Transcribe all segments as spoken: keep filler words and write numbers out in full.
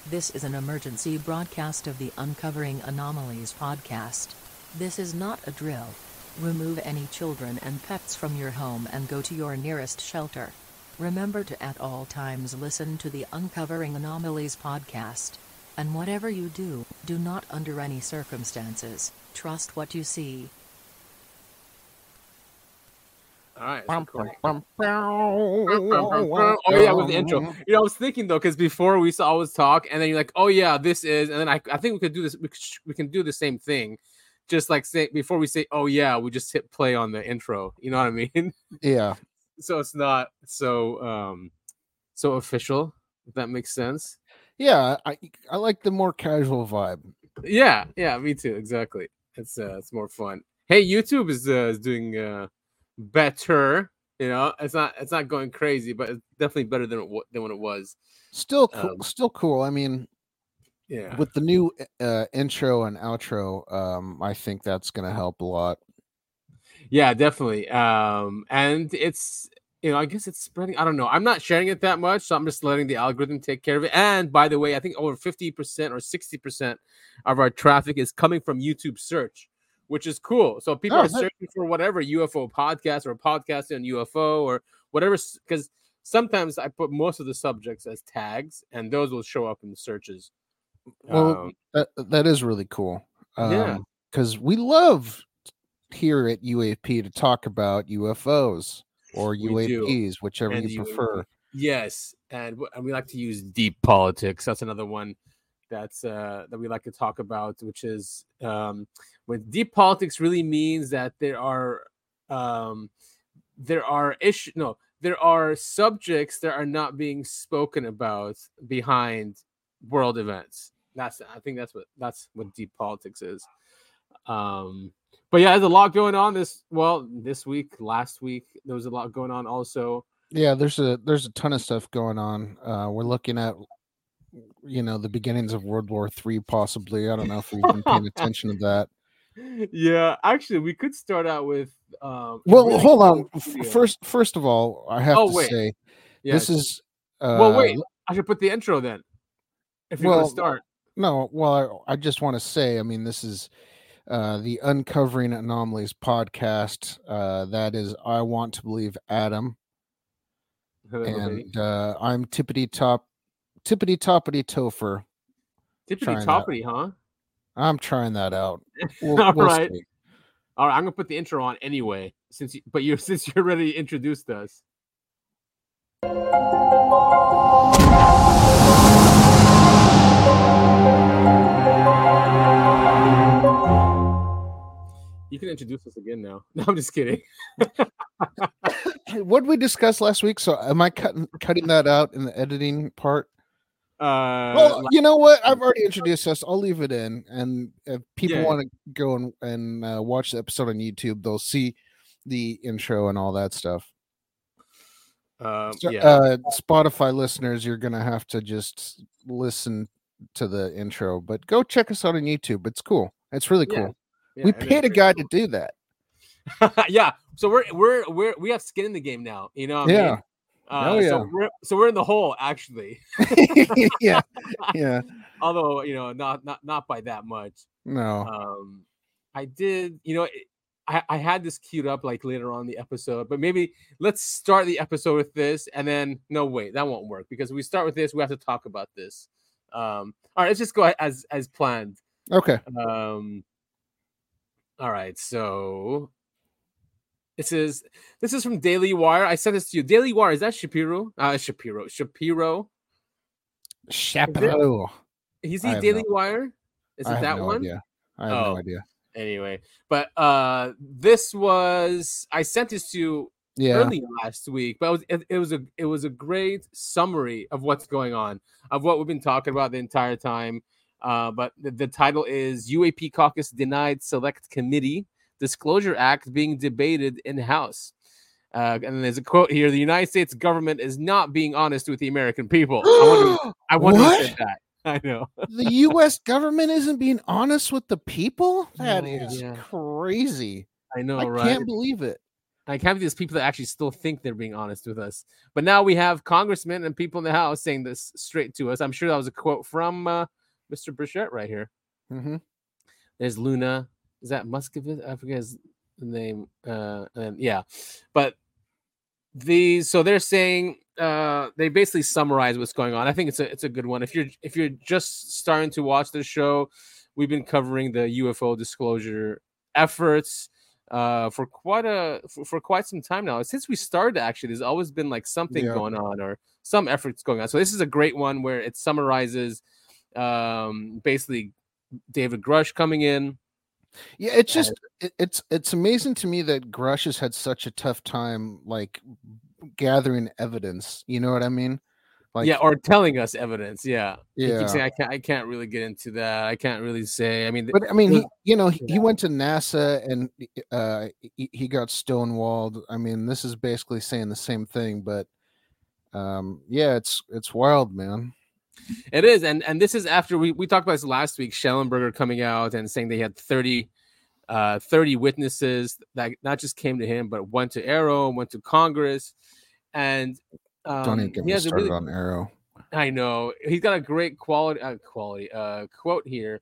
This is an emergency broadcast of the Uncovering Anomalies podcast. This is not a drill. Remove any children and pets from your home and go to your nearest shelter. Remember to at all times listen to the Uncovering Anomalies podcast. And whatever you do, do not under any circumstances trust what you see. All right. Oh yeah, with the intro. You know, I was thinking though, because before we saw always talk, and then you're like, "Oh yeah, this is," and then I, I think we could do this. We, we can do the same thing, just like say before we say, "Oh yeah," we just hit play on the intro. You know what I mean? Yeah. So it's not so um so official. If that makes sense. Yeah, I I like the more casual vibe. Yeah, yeah, me too. Exactly. It's uh, it's more fun. Hey, YouTube is uh, is doing uh. better, you know. It's not it's not going crazy, but it's definitely better than it, than when it was. Still, cool, um, still cool. I mean, yeah, with the new uh, intro and outro, um, I think that's going to help a lot. Yeah, definitely. Um, and it's you know, I guess it's spreading. I don't know. I'm not sharing it that much, so I'm just letting the algorithm take care of it. And by the way, I think over fifty percent or sixty percent of our traffic is coming from YouTube search, which is cool. So people oh, are that... searching for whatever U F O podcast or podcast on U F O or whatever, because sometimes I put most of the subjects as tags, and those will show up in the searches. Well, um, that that is really cool. Um, yeah, because we love here at U A P to talk about U F Os or we U A Ps, do. whichever And you U A P. prefer. Yes, and, and we like to use deep politics. That's another one that's uh, that we like to talk about, which is um, when deep politics really means that there are um, there are issues. No, there are subjects that are not being spoken about behind world events. That's I think that's what that's what deep politics is. Um, but yeah, there's a lot going on this well this week. Last week there was a lot going on also. Yeah, there's a there's a ton of stuff going on. Uh, we're looking at, you know, the beginnings of World War Three, possibly. I don't know if we've been paying attention to that. Yeah, actually, we could start out with. Um, well, really hold cool on. video. First, first of all, I have oh, to wait. say, yes. this is. Uh, well, wait. I should put the intro then. If you're well, going to start. No, well, I, I just want to say, I mean, this is uh, the Uncovering Anomalies podcast. Uh, that is, I Want to Believe Adam. Hello, and uh, I'm tippity top, tippity toppity topher. Tippity toppity, huh? I'm trying that out. We'll, All we'll right. see. All right. I'm gonna put the intro on anyway, since you, but you since you're already introduced us. You can introduce us again now. No, I'm just kidding. What did we discuss last week? So am I cutting cutting that out in the editing part? Uh, well, you know what? I've already introduced us. I'll leave it in. And if people Yeah. want to go and, and uh, watch the episode on YouTube, they'll see the intro and all that stuff. Um, So, yeah. uh, Spotify listeners, you're going to have to just listen to the intro, but go check us out on YouTube. It's cool. It's really Yeah. cool. Yeah, we it is paid a pretty guy cool. to do that. Yeah, so we're we're we're we have skin in the game now, you know what I Yeah. mean? Uh, Oh, yeah. so we're so we're in the hole actually. yeah. Yeah. Although, you know, not not not by that much. No. Um I did, you know, it, I I had this queued up like later on in the episode, but maybe let's start the episode with this and then no wait, that won't work because if we start with this, we have to talk about this. Um all right, let's just go as as planned. Okay. Um all right, so this is this is from Daily Wire. I sent this to you. Daily Wire, is that Shapiro? Uh Shapiro. Shapiro. Shapiro. Is I he have Daily no- Wire? Is I it have that no one? idea. I have Oh. no idea. Anyway, but uh this was I sent this to you Yeah. early last week, but it was it, it was a it was a great summary of what's going on, of what we've been talking about the entire time. Uh, but the, the title is U A P Caucus Denied Select Committee Disclosure Act Being Debated in House. Uh, and there's a quote here: "The United States government is not being honest with the American people." I wonder, I wonder who said that. I know. The U S government isn't being honest with the people? That No, is yeah. crazy. I know, I right? can't believe it. I can't believe there's people that actually still think they're being honest with us. But now we have congressmen and people in the House saying this straight to us. I'm sure that was a quote from uh, Mister Burchett right here. Mm-hmm. There's Luna. Is that Muscovitz? I forget his name. Uh, and yeah, but these. So they're saying uh, they basically summarize what's going on. I think it's a it's a good one. If you're if you're just starting to watch the show, we've been covering the U F O disclosure efforts uh for quite a for, for quite some time now. Since we started, actually, there's always been like something Yeah. going on or some efforts going on. So this is a great one where it summarizes um basically David Grush coming in. Yeah, it's just it, it's it's amazing to me that Grush has had such a tough time like gathering evidence. You know what I mean? Like, yeah, or telling us evidence. Yeah, He Yeah. keeps saying, I can't I can't really get into that. I can't really say. I mean, But I mean, he, you know, he, he Yeah. went to NASA and uh, he, he got stonewalled. I mean, this is basically saying the same thing, but um, yeah, it's it's wild, man. It is, and and this is after we, we talked about this last week. Schellenberger coming out and saying they had thirty, uh, thirty witnesses that not just came to him, but went to Arrow, went to Congress, and um, Don't even get he me has a started really, on Arrow. I know he's got a great quality uh, quality uh, quote here.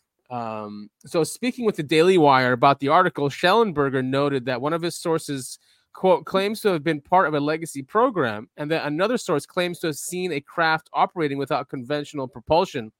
Um, so speaking with the Daily Wire about the article, Schellenberger noted that one of his sources, quote, claims to have been part of a legacy program, and that another source claims to have seen a craft operating without conventional propulsion.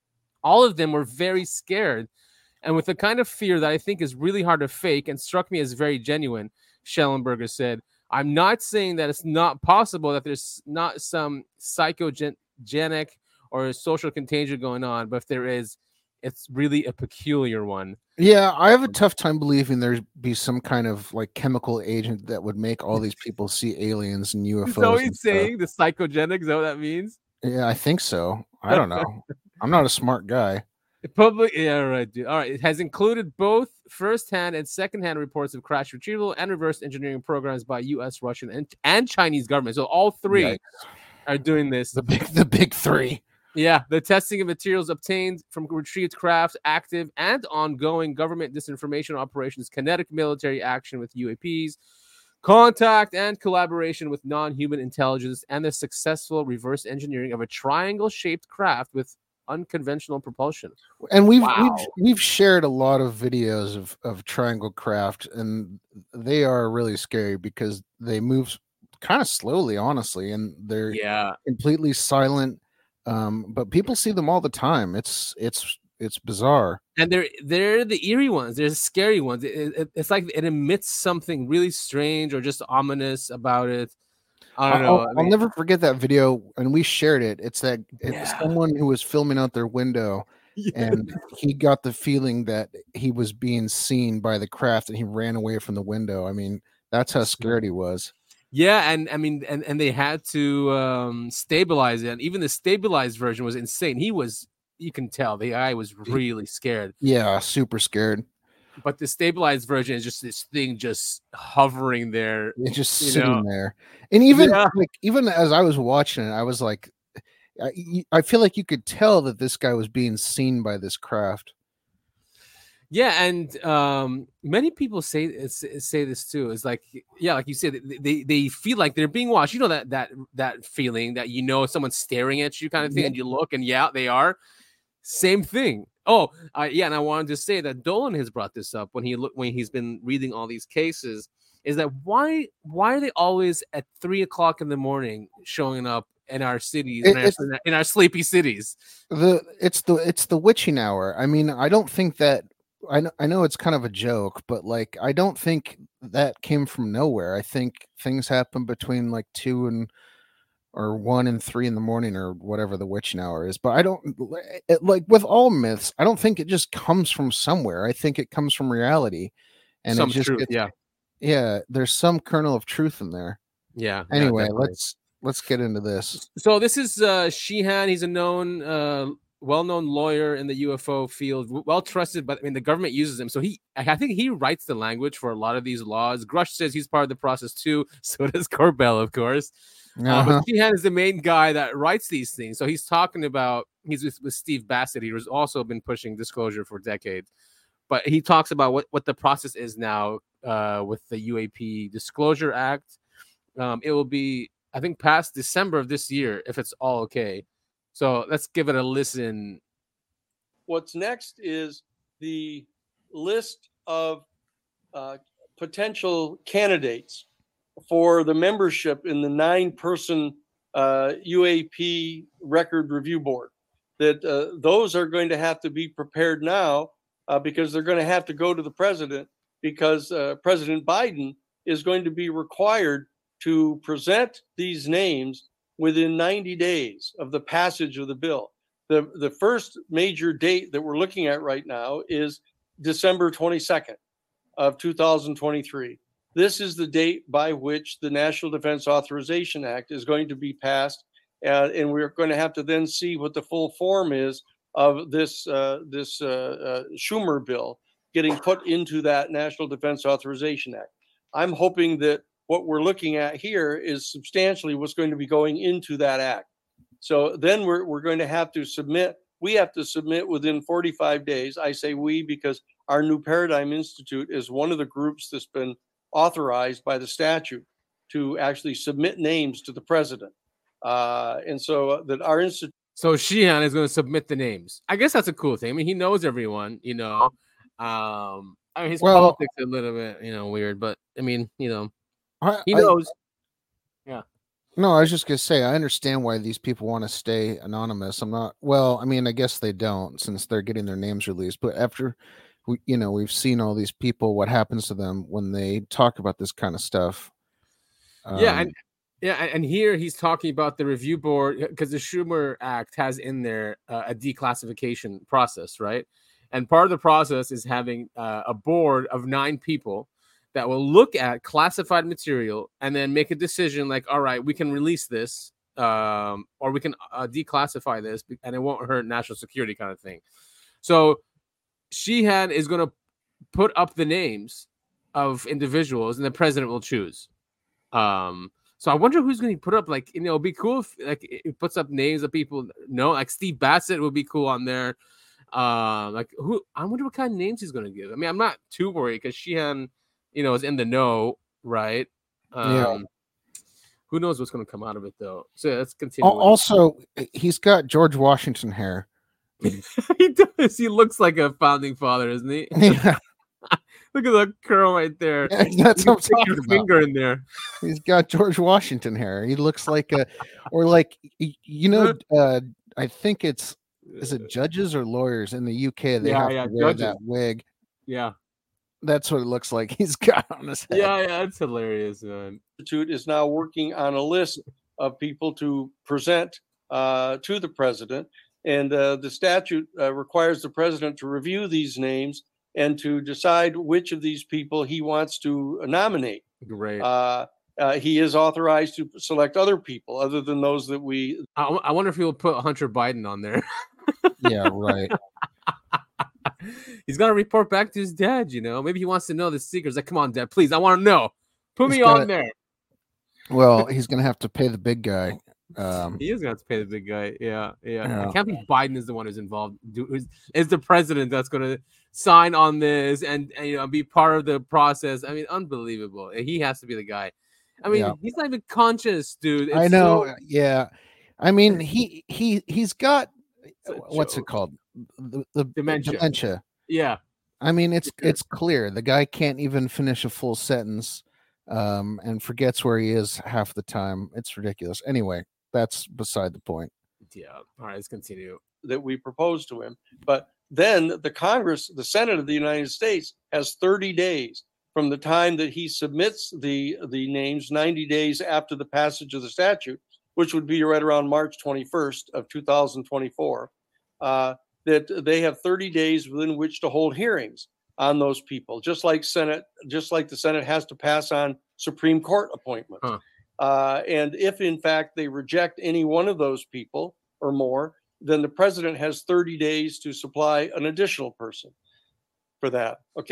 All of them were very scared, and with the kind of fear that I think is really hard to fake and struck me as very genuine, Schellenberger said. I'm not saying that it's not possible that there's not some psychogenic or social contagion going on, but if there is, it's really a peculiar one. Yeah, I have a tough time believing there'd be some kind of like chemical agent that would make all these people see aliens and U F Os. So and he's stuff. saying the psychogenic, is that what that means? Yeah, I think so. I don't know. I'm not a smart guy. Public, yeah, right, dude. All right, it has included both first-hand and second-hand reports of crash retrieval and reverse engineering programs by U S, Russian, and, and Chinese government. So all three Yikes. are doing this. The big, the big three. Yeah, the testing of materials obtained from retrieved craft, active and ongoing government disinformation operations, kinetic military action with U A Ps, contact and collaboration with non-human intelligence, and the successful reverse engineering of a triangle-shaped craft with unconventional propulsion. And we've Wow. we've we've shared a lot of videos of of triangle craft, and they are really scary because they move kind of slowly, honestly, and they're Yeah. completely silent. Um, but people see them all the time. It's it's it's bizarre. And they're they're the eerie ones. They're the scary ones. It, it, it's like it emits something really strange or just ominous about it. I don't know. I'll, I I'll mean, never forget that video, and we shared it. It's that it's Yeah. someone who was filming out their window, and he got the feeling that he was being seen by the craft, and he ran away from the window. I mean, that's how scared he was. yeah, and I mean, and, and they had to um, stabilize it. And even the stabilized version was insane. He was, you can tell, the guy was really scared. Yeah, super scared. But the stabilized version is just this thing just hovering there. It's just You sitting know? there. And even Yeah. like even as I was watching it, I was like, I, y- I feel like you could tell that this guy was being seen by this craft. Yeah, and um, many people say it's- say this too. It's like, yeah, like you said, they, they they feel like they're being watched. You know that that that feeling that you know someone's staring at you, kind of thing, Yeah. and you look, and yeah, they are. Same thing. Oh, uh, yeah, and I wanted to say that Dolan has brought this up when he look when he's been reading all these cases. Is that why? Why are they always at three o'clock in the morning showing up in our cities, in, It- our, it's- in our sleepy cities? The it's the it's the witching hour. I mean, I don't think that I know, I know it's kind of a joke, but like I don't think that came from nowhere. I think things happen between like two and or one and three in the morning or whatever the witching hour is. But I don't it, like with all myths. I don't think it just comes from somewhere. I think it comes from reality, and Some it just truth, gets- yeah, yeah. There's some kernel of truth in there. yeah. yeah, Anyway, definitely. let's let's get into this. So this is uh, Sheehan. He's a known, uh, well-known lawyer in the U F O field, w- well trusted. But I mean, the government uses him, so he, I I think he writes the language for a lot of these laws. Grush says he's part of the process too. So does Corbell, of course. Uh, Uh-huh. but Sheehan is the main guy that writes these things. So he's talking about he's with, with Steve Bassett. He's also been pushing disclosure for decades. but he talks about what, what the process is now uh, with the U A P Disclosure Act. Um, it will be, I think, past December of this year if it's all okay. So let's give it a listen. What's next is the list of uh, potential candidates for the membership in the nine-person uh, U A P Record Review Board. That uh, those are going to have to be prepared now uh, because they're going to have to go to the president, because uh, President Biden is going to be required to present these names within ninety days of the passage of the bill. The, the first major date that we're looking at right now is December twenty-second of two thousand twenty-three. This is the date by which the National Defense Authorization Act is going to be passed, uh, and we're going to have to then see what the full form is of this uh, this uh, uh, Schumer bill getting put into that National Defense Authorization Act. I'm hoping that what we're looking at here is substantially what's going to be going into that act. So then we're we're going to have to submit. We have to submit within forty-five days. I say we because our New Paradigm Institute is one of the groups that's been authorized by the statute to actually submit names to the president. Uh, and so that our institute. So Sheehan is going to submit the names. I guess that's a cool thing. I mean, he knows everyone, you know. Um, I mean, his Well, politics are a little bit, you know, weird, but I mean, you know, I, he I- knows. yeah. No, I was just gonna say I understand why these people want to stay anonymous. I'm not. Well, I mean, I guess they don't since they're getting their names released. But after, we, you know, we've seen all these people. What happens to them when they talk about this kind of stuff? Yeah, Um, and yeah, and and here he's talking about the review board because the Schumer Act has in there uh, a declassification process, right? And part of the process is having uh, a board of nine people that will look at classified material and then make a decision like, all right, we can release this um, or we can uh, declassify this and it won't hurt national security kind of thing. So Sheehan is going to put up the names of individuals and the president will choose. Um, so I wonder who's going to put up, like, you know, it'd be cool if like it puts up names of people know, like Steve Bassett would be cool on there. Uh, like who, I wonder what kind of names he's going to give. I mean, I'm not too worried because Sheehan, you know, is in the know, right? Um, Yeah. Who knows what's going to come out of it, though? So yeah, let's continue. al- also, he's got George Washington hair. he does. He looks like a founding father, isn't he? Yeah, Look at that curl right there. that's You what I'm can stick talking your about. finger in there. He's got George Washington hair. He looks like a, or like y- you know, uh, I think it's is it judges or lawyers in the U K? They Yeah, have yeah, to wear judges. that wig. Yeah, That's what it looks like he's got on his head. yeah, yeah. That's hilarious, man. Institute is now working on a list of people to present uh, to the president. And uh, the statute uh, requires the president to review these names and to decide which of these people he wants to nominate. Great. Uh, uh, he is authorized to select other people other than those that we. I, I wonder if he'll put Hunter Biden on there. Yeah, right. He's got to report back to his dad, you know. Maybe he wants to know the secrets. Like, come on, Dad, please. I want to know. Put He's me gotta- on there. Well, he's gonna have to pay the big guy. Um, He is going to have to pay the big guy. Yeah, yeah. Yeah. I can't believe Biden is the one who's involved. Do, is, is the president that's going to sign on this and, and, you know, be part of the process. I mean, unbelievable. He has to be the guy. I mean, Yeah. he's not even conscious, dude. It's I know. so- Yeah, I mean he he he's got it's a what's it joke. called the, the Dementia. dementia. Yeah. I mean, it's Sure. it's clear the guy can't even finish a full sentence, um, and forgets where he is half the time. It's ridiculous. Anyway, that's beside the point. Yeah. All right, let's continue. that we propose to him. But then the Congress, the Senate of the United States, has thirty days from the time that he submits the the names, ninety days after the passage of the statute, which would be right around March twenty-first of two thousand twenty-four, uh, that they have thirty days within which to hold hearings on those people, just like Senate, just like the Senate has to pass on Supreme Court appointments. Huh. Uh, and if in fact they reject any one of those people or more, then the president has thirty days to supply an additional person for that. Okay.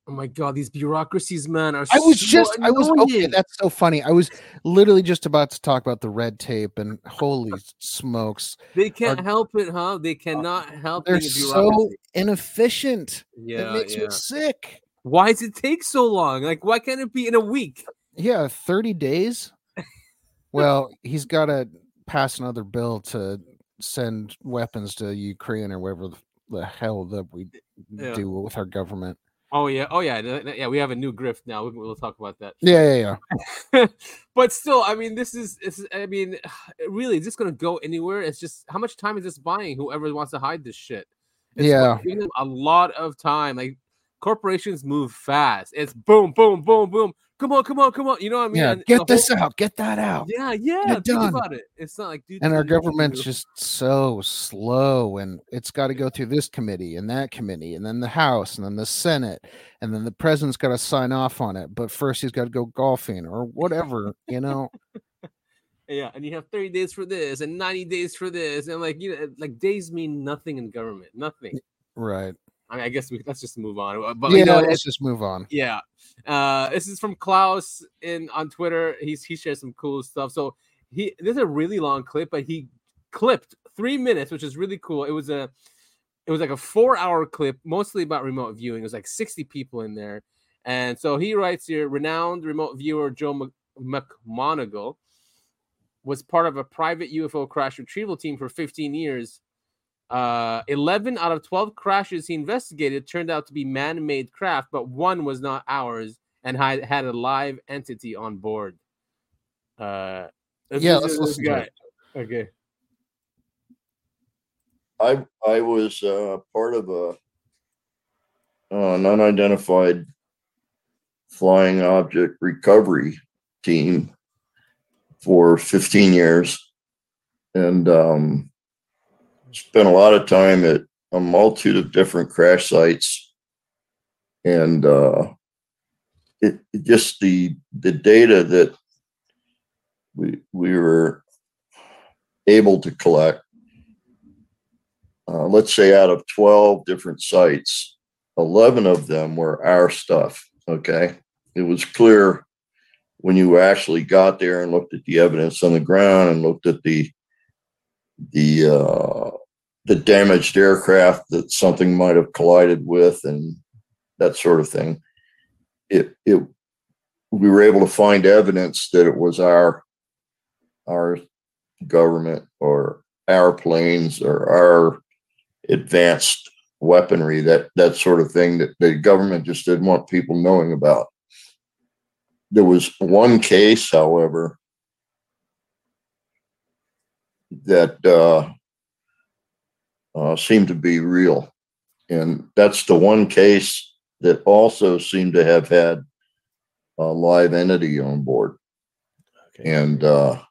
Oh my god, these bureaucracies, man, are. I was so just, I was okay. annoying. That's so funny. I was literally just about to talk about the red tape, and holy smokes, They can't Our- help it, huh? They cannot help. they're being a so bureaucracy. inefficient. Yeah, It makes yeah. me sick. Why does it take so long? Like, why can't it be in a week? Yeah, thirty days. Well, he's got to pass another bill to send weapons to Ukraine or whatever the, the hell that we Yeah. do with our government. Oh yeah, oh yeah, th- th- yeah. We have a new grift now. We- We'll talk about that. Yeah, yeah, yeah. But still, I mean, this is, this is I mean, really, is this going to go anywhere? It's just, how much time is this buying? Whoever wants to hide this shit. It's Yeah. giving them a lot of time. Like, corporations move fast. It's boom, boom, boom, boom. Come on, come on, come on. You know what I mean? Yeah, And get the this whole- out, get that out. Yeah, yeah. it Think done. about it. It's not like, dude. And our you know, government's just so slow, and it's got to go through this committee and that committee, and then the House, and then the Senate, and then the president's got to sign off on it. But first, he's got to go golfing or whatever, you know. Yeah, and you have thirty days for this and ninety days for this, and like, you know, like days mean nothing in government, nothing. Right. I mean, I guess we let's just move on. But Yeah, you know, let's it's- just move on. yeah. Uh, this is from Klaus in on Twitter. He's he shares some cool stuff. So he this is a really long clip, but he clipped three minutes, which is really cool. It was a it was like a four hour clip, mostly about remote viewing. It was like sixty people in there, and so he writes here: renowned remote viewer Joe Mc- McMonagle was part of a private U F O crash retrieval team for fifteen years. Uh, eleven out of twelve crashes he investigated turned out to be man-made craft, but one was not ours and had, had a live entity on board. Uh, let's Yeah, listen let's to this listen to guy. it. Okay. I I was uh, part of a uh, an unidentified flying object recovery team for fifteen years, and um, spent a lot of time at a multitude of different crash sites, and uh, it, it just the the data that we we were able to collect. Uh, let's say out of twelve different sites, eleven of them were our stuff. Okay. It was clear when you actually got there and looked at the evidence on the ground and looked at the, the, uh, the damaged aircraft that something might have collided with and that sort of thing. It, it, we were able to find evidence that it was our, our government or our planes or our advanced weaponry, that that sort of thing that the government just didn't want people knowing about. There was one case, however, that uh, uh, seemed to be real, and that's the one case that also seemed to have had a live entity on board. Okay. And uh,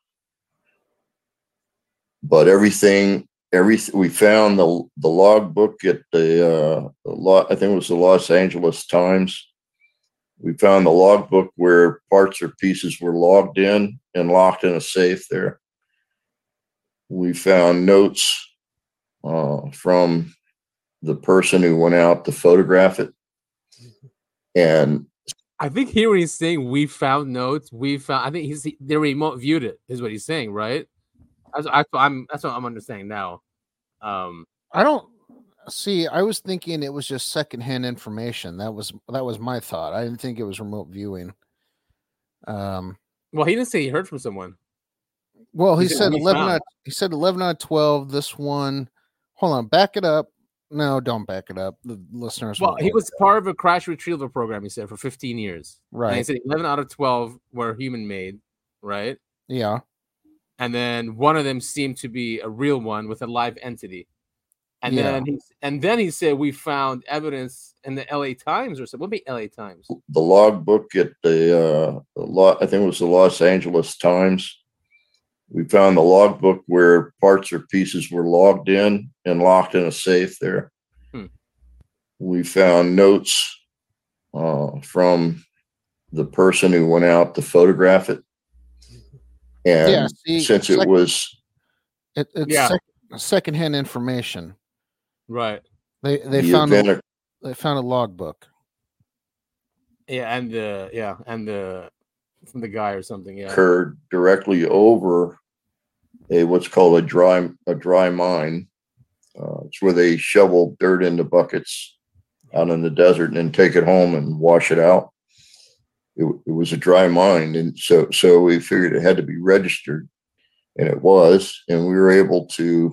but everything. Every we found the the logbook at the, uh, the law, I think it was the Los Angeles Times. We found the logbook where parts or pieces were logged in and locked in a safe there. We found notes uh, from the person who went out to photograph it, and I think here when he's saying we found notes, we found. I think he's they remote viewed it. Is what he's saying, right? That's, that's what I'm. That's what I'm understanding now. Um, I don't see. I was thinking it was just secondhand information. That was that was my thought. I didn't think it was remote viewing. Um. well, he didn't say he heard from someone. Well, he, He said said we eleven. found. Out, he said eleven out of twelve. This one. Hold on. Back it up. No, don't back it up. The listeners. Well, won't he like was that. part of a crash retrieval program. He said for fifteen years. And he Right. said eleven out of twelve were human made, right? Yeah. And then one of them seemed to be a real one with a live entity. And Yeah. then he and then he said we found evidence in the L A Times or something. What be L A Times? the logbook at the, uh, the law, I think it was the Los Angeles Times. We found the logbook where parts or pieces were logged in and locked in a safe there. Hmm. We found notes uh, from the person who went out to photograph it. And Yeah. See, since it sec- was, it, it's Yeah. sec- secondhand information. Right. They they the found event, a, they found a logbook. Yeah, and the yeah, and the from the guy or something. Yeah, occurred directly over a what's called a dry a dry mine. Uh, it's where they shovel dirt into buckets out in the desert and then take it home and wash it out. It, it was a dry mine, and so so we figured it had to be registered, and it was, and we were able to,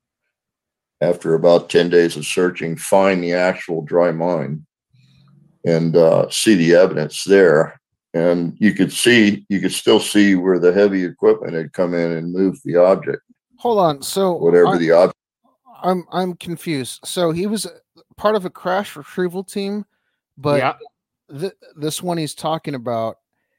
after about ten days of searching, find the actual dry mine and uh, see the evidence there. And you could see, you could still see where the heavy equipment had come in and moved the object. Hold on. So Whatever I, the object. I'm I'm confused. So he was part of a crash retrieval team, but yeah. th- this one he's talking about,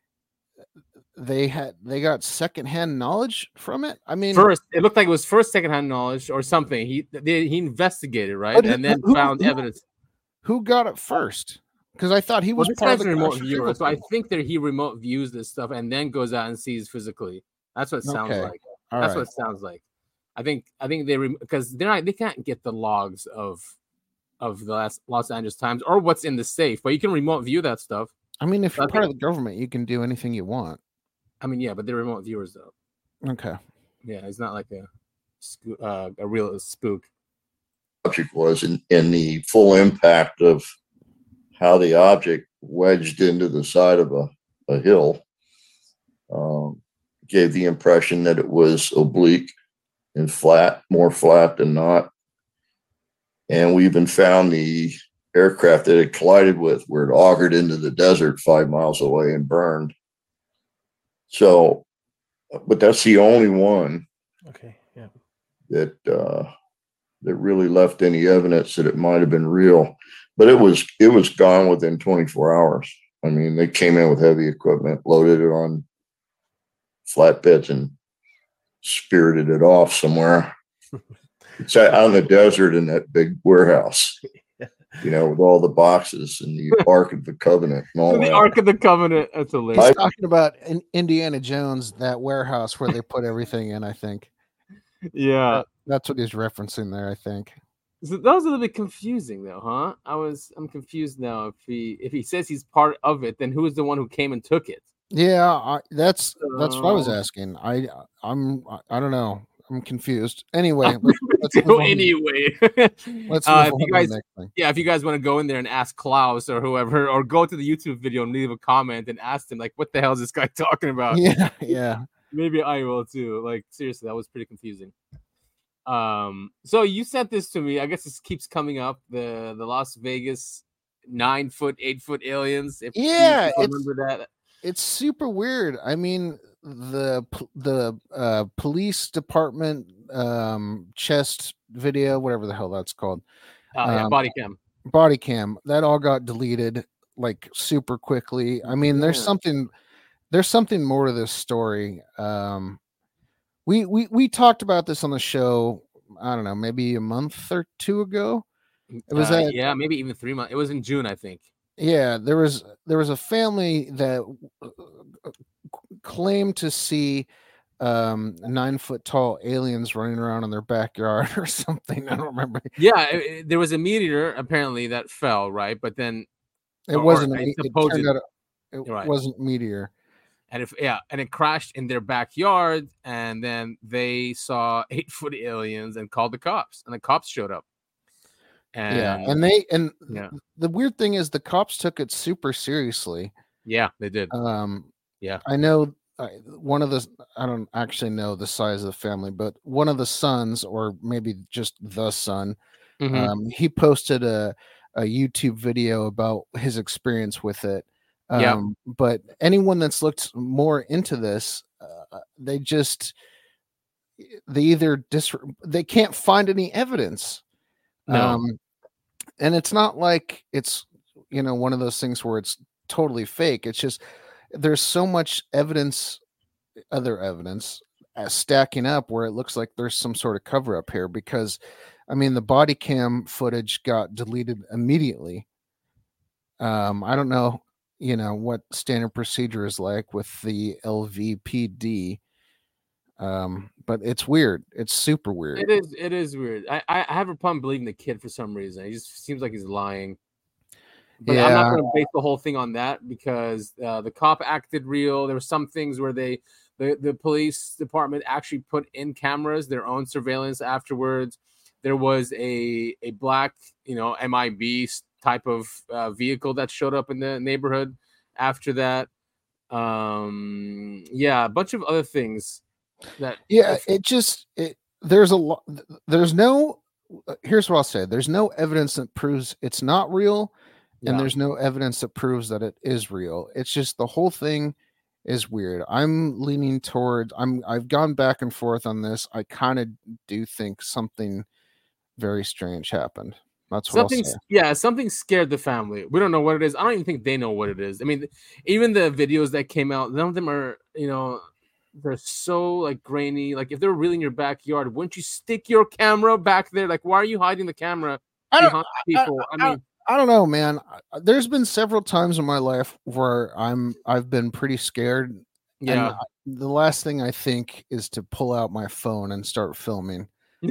they had they got secondhand knowledge from it. I mean, First, it looked like it was first secondhand knowledge or something. He they, he investigated, right, But and then who- found who- evidence. who got it first? Because I thought he Well, was this part of guy's the a remote crash viewer, retrieval so I team. think that he remote views this stuff and then goes out and sees physically. That's what it sounds Okay. like. All That's right. what it sounds like. I think I think they because they're not they can't get the logs of of the Los, Los Angeles Times or what's in the safe, but you can remote view that stuff. I mean, if you're I part think- of the government, you can do anything you want. I mean, yeah, but they're remote viewers though. Okay. Yeah, it's not like a sco- uh, a real spook. object was and, and the full impact of how the object wedged into the side of a, a hill um, gave the impression that it was oblique and flat, more flat than not. And we even found the aircraft that it collided with where it augured into the desert five miles away and burned. So, but that's the only one Okay, yeah. that uh, that really left any evidence that it might have been real. But it was it was gone within twenty-four hours. I mean, they came in with heavy equipment, loaded it on flatbeds, and spirited it off somewhere. It's out in the desert in that big warehouse, you know, with all the boxes and the Ark of the Covenant and all The that. Ark of the Covenant. That's hilarious. He's talking about in Indiana Jones, that warehouse where they put everything in. I think Yeah. That- that's what he's referencing there. I think. So that was a little bit confusing, though, huh? I was, I'm confused now. If he, if he says he's part of it, then who is the one who came and took it? Yeah, I, that's that's what I was So- asking. I I'm I don't know. I'm confused. Anyway, let's, let's move So on. anyway, Let's uh, move if on you to guys, the next thing. yeah, if you guys want to go in there and ask Klaus or whoever, or go to the YouTube video and leave a comment and ask him, like, what the hell is this guy talking about? Yeah, yeah. Maybe I will too. Like, seriously, that was pretty confusing. Um, so you sent this to me. I guess this keeps coming up. The the Las Vegas nine foot, eight foot aliens. If you Yeah, people it's- remember that. It's super weird. I mean, the p- the uh, police department um, chest video, whatever the hell that's called, Uh, yeah, Um, body cam. body cam, that all got deleted like super quickly. I mean, there's Yeah. something there's something more to this story. Um, we we we talked about this on the show. I don't know, maybe a month or two ago. It was Uh, at- yeah, maybe even three months. It was in June, I think. Yeah, there was there was a family that uh, claimed to see um nine foot tall aliens running around in their backyard or something. I don't remember. Yeah, it- it- there was a meteor apparently that fell, right? But then, It Or- or wasn't. a it's me- It supposed- turned out it Right. wasn't meteor. and if yeah, and it crashed in their backyard, and then they saw eight foot aliens and called the cops, and the cops showed up. And yeah, and they and yeah, the weird thing is the cops took it super seriously. yeah, they did. Um, Yeah. I know uh, one of the I don't actually know the size of the family, but one of the sons, or maybe just the son, Mhm. um, he posted a a YouTube video about his experience with it. Yep. Um, but anyone that's looked more into this, uh, they just they either dis they can't find any evidence. No. Um, and it's not like it's you know one of those things where it's totally fake. It's just there's so much evidence, other evidence uh, stacking up where it looks like there's some sort of cover up here, because I mean the body cam footage got deleted immediately. Um, I don't know, you know, what standard procedure is like with the L V P D. Um, but it's weird. It's super weird. It is. It is weird. I, I I have a problem believing the kid for some reason. He just seems like he's lying. But yeah. I'm not going to base the whole thing on that because uh, the cop acted real. There were some things where they, the, the police department actually put in cameras, their own surveillance afterwards. There was a a black, you know, M I B type of uh, vehicle that showed up in the neighborhood after that. Um, yeah, a bunch of other things that. Yeah, it just it, there's a lot. There's no. Here's what I'll say: there's no evidence that proves it's not real. And Yeah. there's no evidence that proves that it is real. It's just the whole thing is weird. I'm leaning towards I'm I've gone back and forth on this. I kind of do think something very strange happened. That's what Something, I'll say. yeah, something scared the family. We don't know what it is. I don't even think they know what it is. I mean, even the videos that came out, none of them are, you know, they're so like grainy. Like if they're really in your backyard, wouldn't you stick your camera back there? Like, why are you hiding the camera I don't, behind people? I, I, mean, I don't know, man. There's been several times in my life where I'm I've been pretty scared. yeah. And the last thing I think is to pull out my phone and start filming.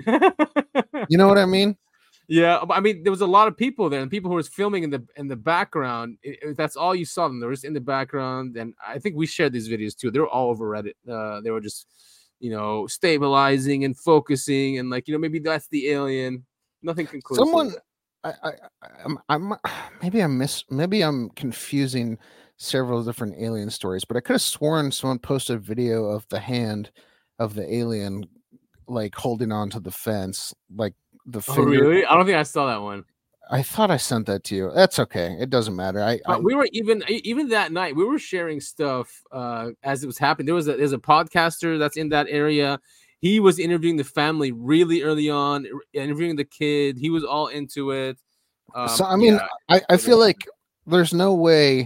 You know what I mean? Yeah, I mean, there was a lot of people there, and people who was filming in the in the background. It, it, that's all you saw them. They were just in the background, and I think we shared these videos too. They were all over Reddit. Uh, they were just, you know, stabilizing and focusing, and like, you know, maybe that's the alien. Nothing conclusive. Someone, I, I, I'm, I'm, maybe I miss, maybe I'm confusing several different alien stories, but I could have sworn someone posted a video of the hand of the alien, like holding on to the fence, like. The oh, finger. really? I don't think I saw that one. I thought I sent that to you. That's okay. It doesn't matter. I, I we were even even that night. We were sharing stuff uh, as it was happening. There was a there's a podcaster that's in that area. He was interviewing the family really early on, interviewing the kid. He was all into it. Um, so I mean, yeah. I, I feel like there's no way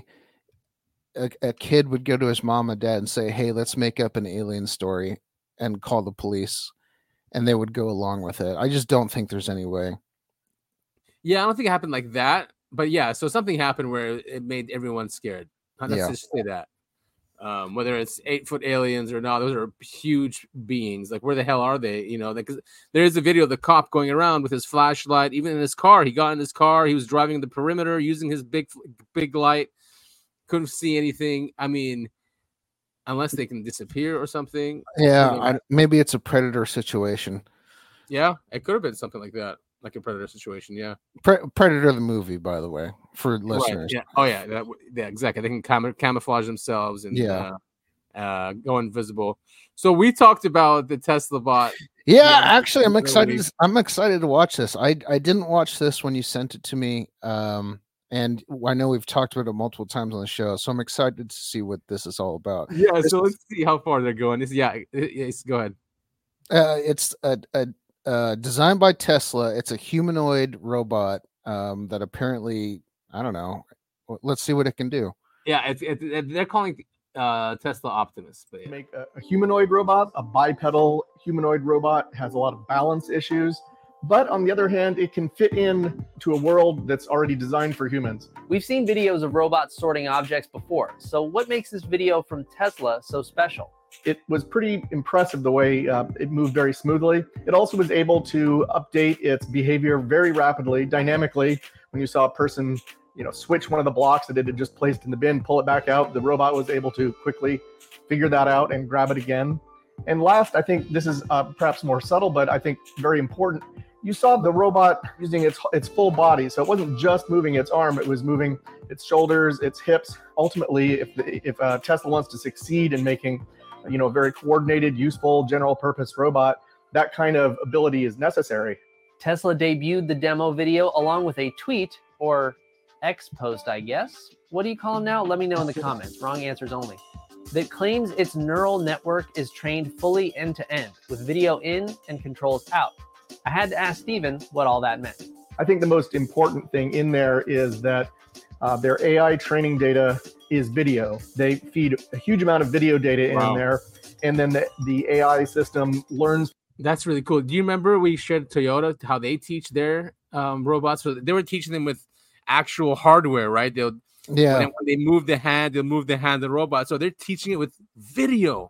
a, a kid would go to his mom and dad and say, "Hey, let's make up an alien story," and call the police. And they would go along with it. I just don't think there's any way. Yeah, I don't think it happened like that. But yeah, so something happened where it made everyone scared. Let's yeah. just say that. Um, whether it's eight foot aliens or not, those are huge beings. Like, where the hell are they? You know, because there's a video of the cop going around with his flashlight, even in his car. He got in his car. He was driving the perimeter using his big, big light. Couldn't see anything. I mean, unless they can disappear or something. Yeah, I, maybe it's a predator situation. Yeah, it could have been something like that, like a predator situation. Yeah, Pre- Predator the movie, by the way, for listeners. Right, yeah. Oh yeah, that, yeah, exactly. They can cam- camouflage themselves and yeah, uh, uh, go invisible. So we talked about the Tesla bot. Yeah, yeah actually, I'm excited. To, I'm excited to watch this. I I didn't watch this when you sent it to me. Um, And I know we've talked about it multiple times on the show, so I'm excited to see what this is all about. Yeah, this so let's see how far they're going. It's, yeah, it, it's, go ahead. Uh, it's a, a, uh, designed by Tesla. It's a humanoid robot um, that apparently, I don't know. Let's see what it can do. Yeah, it's, it's, it, they're calling uh, Tesla Optimus. But yeah. Make a, a humanoid robot, a bipedal humanoid robot, has a lot of balance issues. But on the other hand, it can fit in to a world that's already designed for humans. We've seen videos of robots sorting objects before. So what makes this video from Tesla so special? It was pretty impressive the way uh, it moved very smoothly. It also was able to update its behavior very rapidly, dynamically. When you saw a person, you know, switch one of the blocks that it had just placed in the bin, pull it back out, the robot was able to quickly figure that out and grab it again. And last, I think this is uh, perhaps more subtle, but I think very important. You saw the robot using its its full body, so it wasn't just moving its arm; it was moving its shoulders, its hips. Ultimately, if the, if uh, Tesla wants to succeed in making, you know, a very coordinated, useful, general-purpose robot, that kind of ability is necessary. Tesla debuted the demo video along with a tweet or X post, I guess. What do you call them now? Let me know in the comments. Wrong answers only. That claims its neural network is trained fully end-to-end with video in and controls out. I had to ask Steven what all that meant. I think the most important thing in there is that uh, their A I training data is video. They feed a huge amount of video data Wow. in there, and then the, the A I system learns. That's really cool. Do you remember we shared Toyota, how they teach their um, robots? So they were teaching them with actual hardware, right? They'll Yeah. when they move the hand, they'll move the hand of the robot. So they're teaching it with video.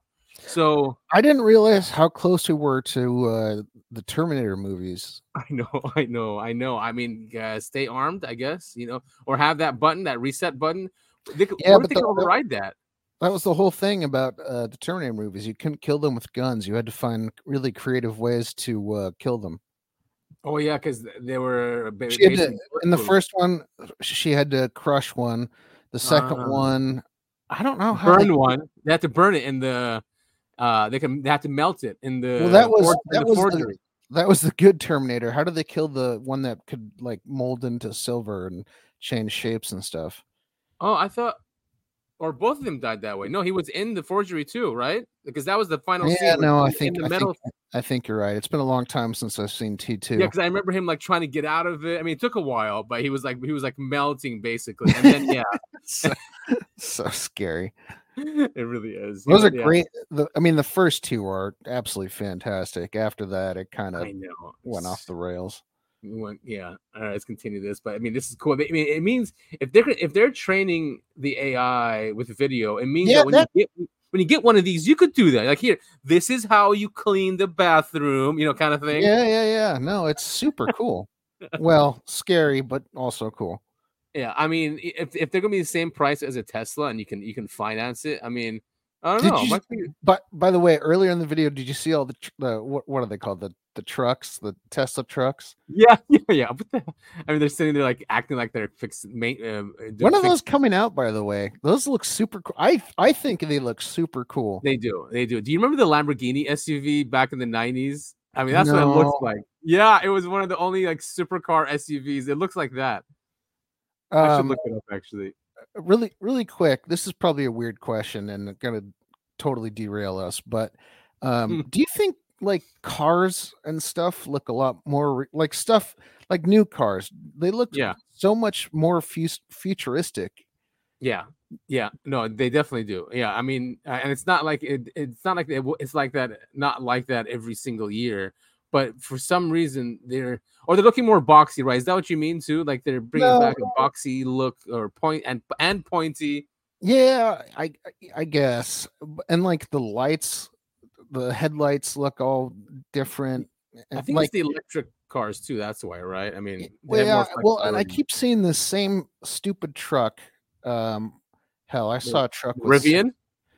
So I didn't realize how close we were to uh, the Terminator movies. I know, I know, I know. I mean, uh, stay armed, I guess, you know, or have that button, that reset button. They could, Yeah, what if but they the- could override that? That was the whole thing about uh, the Terminator movies. You couldn't kill them with guns. You had to find really creative ways to uh, kill them. Oh yeah, because they were ba- She had to, basically in the bulletproof. first one, she had to crush one. The second Ah. one, I don't know how. burn they- one. They have to burn it in the. Uh, they can. They have to melt it in the. Well, that was forge- in that the was the, forgery. that was the good Terminator. How did they kill the one that could like mold into silver and change shapes and stuff? Oh, I thought, or both of them died that way. No, he was in the forgery too, right? Because that was the final Yeah, scene. no, I in think the I metal. think I think you're right. It's been a long time since I've seen T two. Yeah, because I remember him like trying to get out of it. I mean, it took a while, but he was like he was like melting basically, and then yeah, so, so scary. it really is. Those are Yeah, great. The, I mean, the first two are absolutely fantastic. After that, it kind of I know. went off the rails. We went, yeah. All right, let's continue this. But I mean, this is cool. I mean, it means if they're if they're training the A I with video, it means Yeah, that when that- you get when you get one of these, you could do that. Like here, this is how you clean the bathroom, you know, kind of thing. Yeah, yeah, yeah. No, it's super cool. Well, scary, but also cool. Yeah, I mean, i- if, if they're gonna be the same price as a Tesla and you can you can finance it, I mean, I don't Did know. you- Might be- But by the way, earlier in the video, did you see all the tr- the what, what are they called? The the trucks, the Tesla trucks. yeah, yeah, yeah. What the, I mean, they're sitting there like acting like they're fixing. Main, um, uh, When are fix- those coming out? By the way, those look super cool. I I think they look super cool. They do, they do. Do you remember the Lamborghini S U V back in the nineties? I mean, that's what it looks No. like. Yeah, it was one of the only like supercar S U Vs. It looks like that. I should Um, look it up actually. really, really quick. This is probably a weird question and gonna totally derail us. But um, do you think like cars and stuff look a lot more re- like stuff like new cars? They look Yeah. so much more fus- futuristic. Yeah, yeah, no, they definitely do. Yeah, I mean, uh, and it's not like it, it's not like it, w- it's like that, not like that every single year. But for some reason, they're or they're looking more boxy, right? Is that what you mean too? Like they're bringing No. back a boxy look or point and and pointy. Yeah, I I guess. B- And like the lights, the headlights look all different. I and, think like it's the electric cars too. That's why, right? I mean, they well, have yeah, more well, and I flexibility. keep seeing the same stupid truck. Um, hell, I saw a truck with s- Rivian.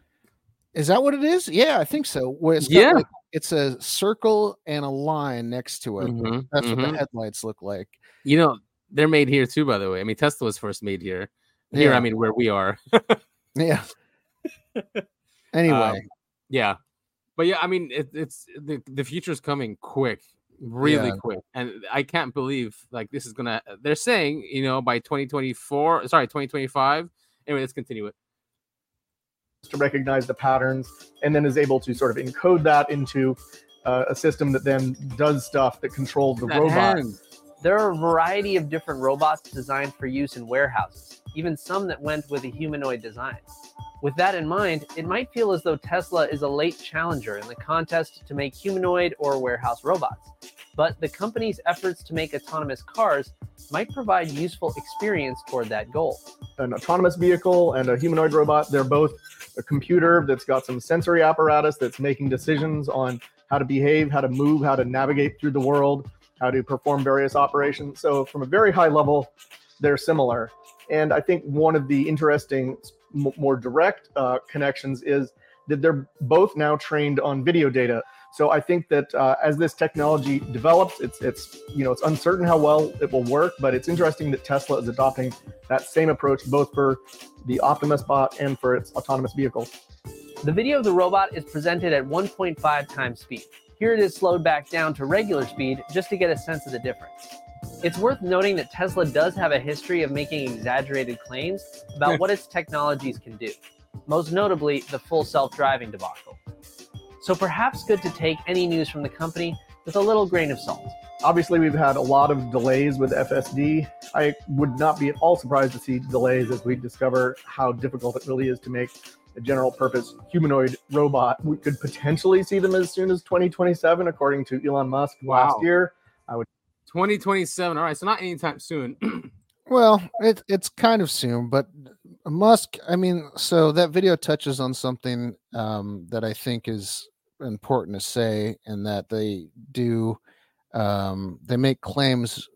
Is that what it is? Yeah, I think so. Where it's got, Yeah. like, it's a circle and a line next to it. Mhm, That's what mhm. the headlights look like. You know, they're made here too, by the way. I mean, Tesla was first made here. Here, Yeah. I mean, where we are. Yeah. Anyway, Um, yeah, but yeah, I mean, it, it's the the future's coming quick, really Yeah. quick, and I can't believe like this is gonna. They're saying, you know, by twenty twenty-four, sorry, twenty twenty-five. Anyway, let's continue it. To recognize the patterns and then is able to sort of encode that into uh, a system that then does stuff that controls the That robot. hand. There are a variety of different robots designed for use in warehouses, even some that went with a humanoid design. With that in mind, it might feel as though Tesla is a late challenger in the contest to make humanoid or warehouse robots. But the company's efforts to make autonomous cars might provide useful experience toward that goal. An autonomous vehicle and a humanoid robot, they're both a computer that's got some sensory apparatus that's making decisions on how to behave, how to move, how to navigate through the world, how to perform various operations. So from a very high level, they're similar. And I think one of the interesting, m- more direct uh, connections is that they're both now trained on video data. So I think that uh, as this technology develops, it's it's you know it's uncertain how well it will work, but it's interesting that Tesla is adopting that same approach both for the Optimus bot and for its autonomous vehicles. The video of the robot is presented at one point five times speed. Here it is slowed back down to regular speed just to get a sense of the difference. It's worth noting that Tesla does have a history of making exaggerated claims about what its technologies can do, most notably the full self-driving debacle. So perhaps good to take any news from the company with a little grain of salt. Obviously, we've had a lot of delays with F S D. I would not be at all surprised to see delays as we discover how difficult it really is to make a general purpose humanoid robot. We could potentially see them as soon as twenty twenty-seven, according to Elon Musk last Wow. year. twenty twenty-seven. All right, so not anytime soon. well, it, it's kind of soon, but Musk, I mean, so that video touches on something um, that I think is important to say, and that they do, um, they make claims.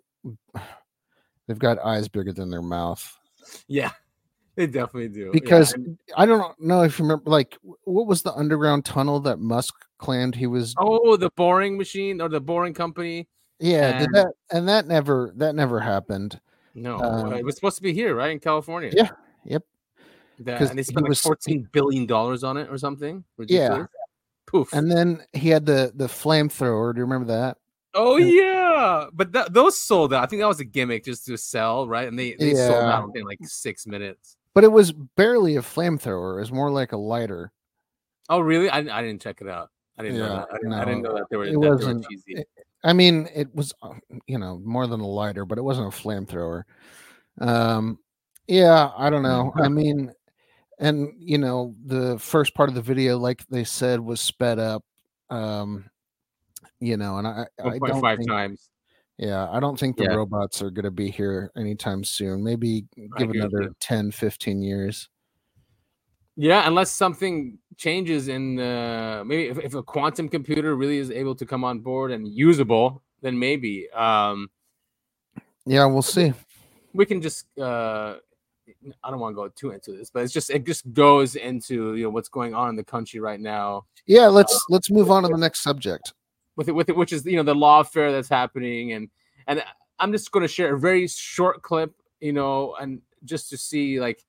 They've got eyes bigger than their mouth. Yeah, they definitely do. Because yeah. I don't know if you remember, like, what was the underground tunnel that Musk claimed he was? Oh, the boring machine or the boring company. Yeah, and... did that and that never that never happened. No, um, it was supposed to be here, right, in California. Yeah, yep. That, and they spent like was, fourteen billion dollars on it or something. Ridiculous. Yeah. Poof. And then he had the the flamethrower. Do you remember that? Oh yeah, but that, those sold out. I think that was a gimmick just to sell, right? And they, they yeah. sold out in like six minutes. But it was barely a flamethrower. It was more like a lighter. Oh really? I, I didn't check it out. I didn't yeah, know that. I didn't, no, I didn't know that they were, it that wasn't, they were cheesy. It, I mean, it was, you know, more than a lighter, but it wasn't a flamethrower. Um, yeah, I don't know. I mean, and you know, the first part of the video, like they said, was sped up. Um, you know, and I, I don't five think, times. Yeah, I don't think the yeah. robots are going to be here anytime soon. Maybe give another ten, fifteen years. Yeah, unless something changes in uh, maybe if, if a quantum computer really is able to come on board and usable, then maybe. Um, yeah, we'll see. We can just. Uh, I don't want to go too into this, but it's just it just goes into you know what's going on in the country right now. Yeah, let's uh, let's move on to the next subject. With it, with it, which is you know the lawfare that's happening, and and I'm just going to share a very short clip, you know, and just to see like.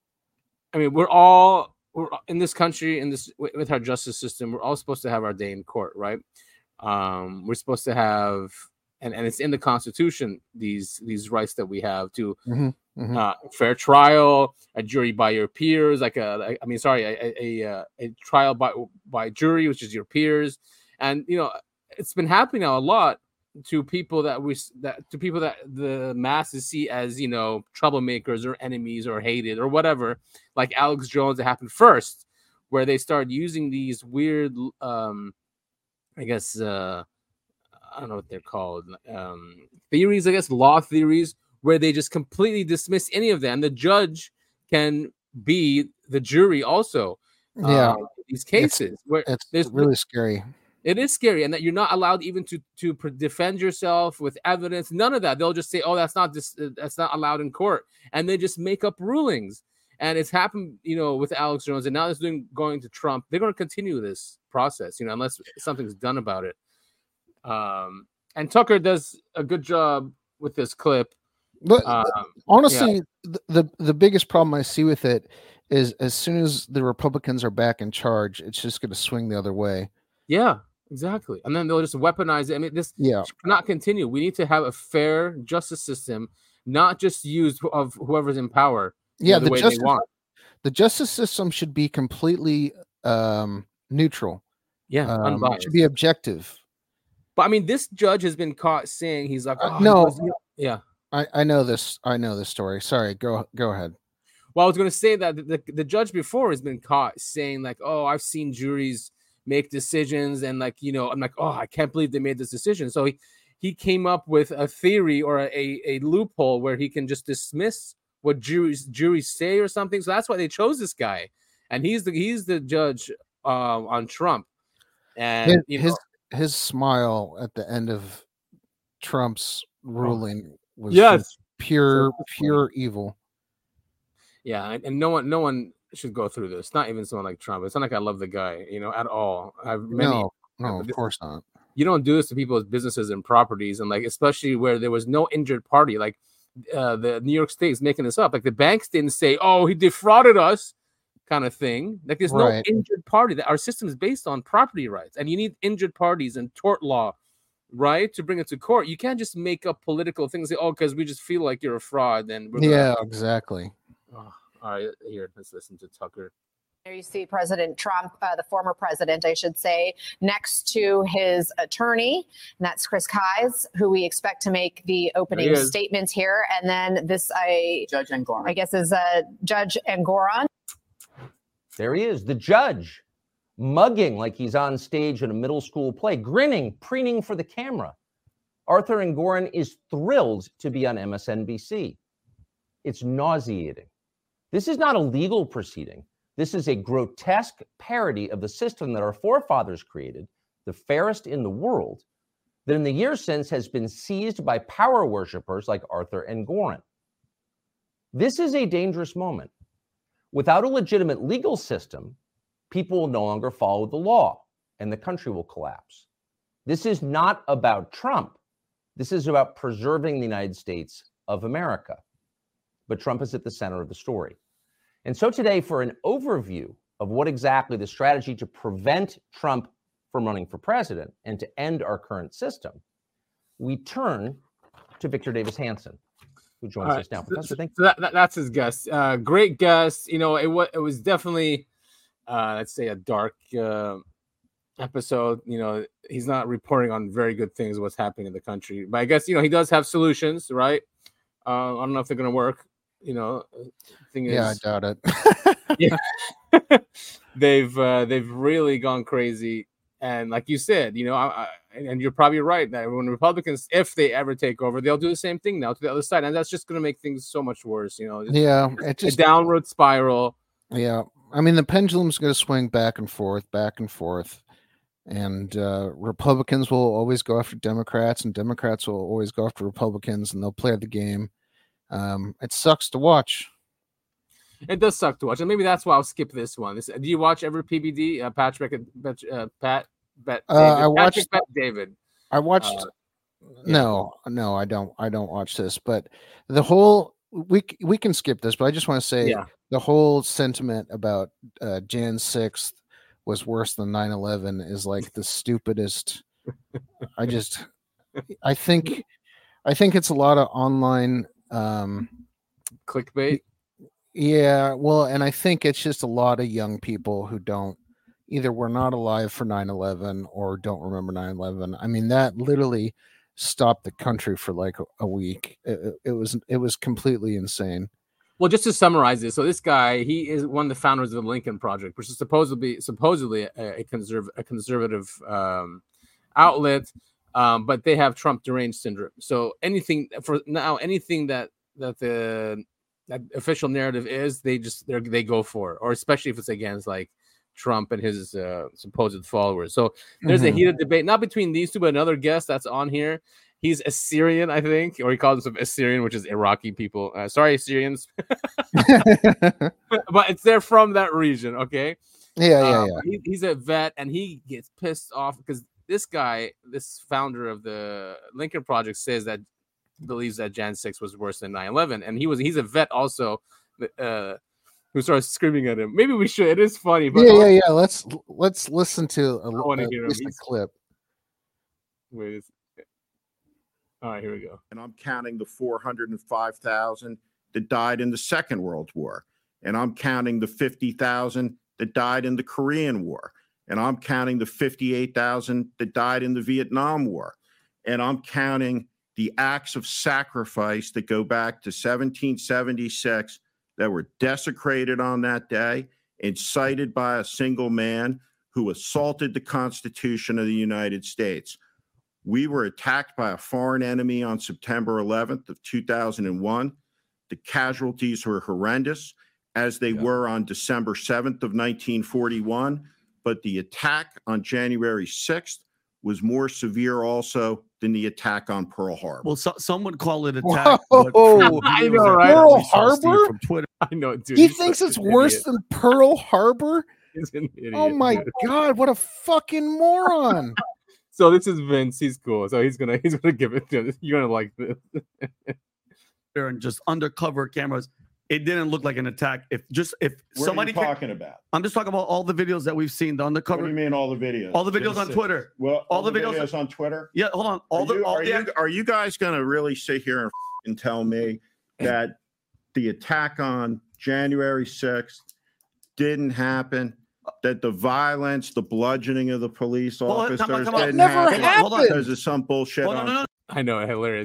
I mean, we're all we're in this country, in this with our justice system. We're all supposed to have our day in court, right? Um, we're supposed to have, and, and it's in the Constitution these these rights that we have to mm-hmm, mm-hmm. Uh, fair trial, a jury by your peers, like a I mean, sorry, a a, a a trial by by jury, which is your peers, and you know it's been happening now a lot to people that we that to people that the masses see as you know troublemakers or enemies or hated or whatever, like Alex Jones. It happened first, where they started using these weird, um, I guess uh, I don't know what they're called, um, theories. I guess law theories, where they just completely dismiss any of them. The judge can be the jury also. Yeah, uh, these cases it's, where it's there's really scary. It is scary, and that you're not allowed even to to defend yourself with evidence. None of that. They'll just say, "Oh, that's not this. That's not allowed in court," and they just make up rulings. And it's happened, you know, with Alex Jones, and now it's doing going to Trump. They're going to continue this process, you know, unless something's done about it. Um, and Tucker does a good job with this clip. But um, honestly, yeah. the, the the biggest problem I see with it is as soon as the Republicans are back in charge, it's just going to swing the other way. Yeah. Exactly. And then they'll just weaponize it. I mean, this yeah. cannot continue. We need to have a fair justice system, not just used of whoever's in power. Yeah, know, the, the way justice, they want. The justice system should be completely um, neutral. Yeah, um, unbiased. It should be objective. But I mean, this judge has been caught saying he's like, oh, uh, no, he was, yeah. I, I know this. I know this story. Sorry, go go ahead. Well, I was going to say that the, the judge before has been caught saying like, oh, I've seen juries make decisions, and like you know I'm like, oh, I can't believe they made this decision. So he he came up with a theory or a, a loophole where he can just dismiss what juries juries say or something. So that's why they chose this guy, and he's the he's the judge uh, on Trump. And his, you know, his his smile at the end of Trump's ruling was yes pure pure evil. Yeah, and, and no one no one should go through this. Not even someone like Trump. It's not like I love the guy, you know, at all. I've many, no, no, of course not. You don't do this to people's businesses and properties, and like especially where there was no injured party. Like uh, the New York State is making this up. Like the banks didn't say, "Oh, he defrauded us," kind of thing. Like there's right. no injured party. That our system is based on property rights, and you need injured parties and tort law, right, to bring it to court. You can't just make up political things. Say, "Oh, because we just feel like you're a fraud." Then we're yeah, gonna... exactly. Oh. All right, here, let's listen to Tucker. There you see President Trump, uh, the former president, I should say, next to his attorney, and that's Chris Kise, who we expect to make the opening statements here. And then this, I, Judge Engoron, I guess, is uh, Judge Engoron. There he is, the judge, mugging like he's on stage in a middle school play, grinning, preening for the camera. Arthur Engoron is thrilled to be on M S N B C. It's nauseating. This is not a legal proceeding. This is a grotesque parody of the system that our forefathers created, the fairest in the world, that in the years since has been seized by power worshippers like Arthur and Gorin. This is a dangerous moment. Without a legitimate legal system, people will no longer follow the law and the country will collapse. This is not about Trump. This is about preserving the United States of America. But Trump is at the center of the story. And so today, for an overview of what exactly the strategy to prevent Trump from running for president and to end our current system, we turn to Victor Davis Hanson, who joins right. us now. Professor, thank so that, that, that's his guest. Uh, great guest. You know, it was it was definitely, uh, let's say, a dark uh, episode. You know, he's not reporting on very good things, what's happening in the country. But I guess, you know, he does have solutions, right? Uh, I don't know if they're going to work. You know, thing is, yeah, I doubt it. yeah, they've uh, they've really gone crazy, and like you said, you know, I, I, and you're probably right that when Republicans, if they ever take over, they'll do the same thing now to the other side, and that's just going to make things so much worse. You know, just, yeah, it's just a downward spiral. Yeah, I mean, the pendulum's going to swing back and forth, back and forth, and uh, Republicans will always go after Democrats, and Democrats will always go after Republicans, and they'll play the game. Um, it sucks to watch. It does suck to watch, and maybe that's why I'll skip this one. This, do you watch every P B D? Uh, Patrick, uh, Pat, Bet, Uh, David, I watched. Patrick, Bet, David. I watched. Uh, no, no, I don't. I don't watch this. But the whole we c- we can skip this. But I just want to say Yeah. the whole sentiment about uh, January sixth was worse than nine eleven is like the stupidest. I just, I think, I think it's a lot of online. Um, Clickbait. Yeah, well, and I think it's just a lot of young people who don't either were not alive for nine eleven or don't remember nine eleven. I mean, that literally stopped the country for like a, a week. It, it was it was completely insane. Well, just to summarize this, so this guy, he is one of the founders of the Lincoln Project, which is supposedly supposedly a, a, conserv- a conservative um, outlet, um, but they have Trump deranged syndrome. So anything for now, anything that that the that official narrative is, they just they they go for, or especially if it's against like Trump and his uh, supposed followers. So there's Mhm. a heated debate, not between these two, but another guest that's on here. He's Assyrian, I think, or he calls himself Assyrian, which is Iraqi people. Uh, sorry, Assyrians, but it's they're from that region. Okay. Yeah, yeah, Um, yeah. he, he's a vet, and he gets pissed off because this guy, this founder of the Lincoln Project, says that believes that January sixth was worse than nine eleven, and he was he's a vet also, uh, who starts screaming at him. Maybe we should. It is funny, but Yeah, yeah, yeah. Let's let's listen to a, I wanna at hear him. least a He's- clip. Wait, it's- all right, here we go. And I'm counting the four hundred five thousand that died in the Second World War. And I'm counting the fifty thousand that died in the Korean War. And I'm counting the fifty-eight thousand that died in the Vietnam War. And I'm counting the acts of sacrifice that go back to seventeen seventy-six that were desecrated on that day, incited by a single man who assaulted the Constitution of the United States. We were attacked by a foreign enemy on September eleventh of two thousand one. The casualties were horrendous, as they Yeah. were on December seventh of nineteen forty-one. But the attack on January sixth was more severe also than the attack on Pearl Harbor. Well, so, some would call it attack. Whoa, but from I videos know, that right? Pearl we saw, Steve, Harbor? from Twitter. I know, dude. He he's thinks such it's an worse idiot. than Pearl Harbor. He's an idiot. Oh my dude. god, what a fucking moron! So this is Vince. He's cool. So he's gonna he's gonna give it to him. You're gonna like this. There and just undercover cameras. It didn't look like an attack. If just if What somebody, are you can- talking about? I'm just talking about all the videos that we've seen. The What undercover, do you mean all the videos? all the videos on Just- Twitter. Well, All all, the the videos- videos, on Twitter? Yeah, hold on. All are the you, all are, the you, are you guys going to really sit here and tell me that the attack on January sixth didn't happen? That the violence, the bludgeoning of the police Hold on, officers come on, come on. didn't Never happen happened. Hold on. because of some bullshit Hold on, on no, no, I know, hilarious.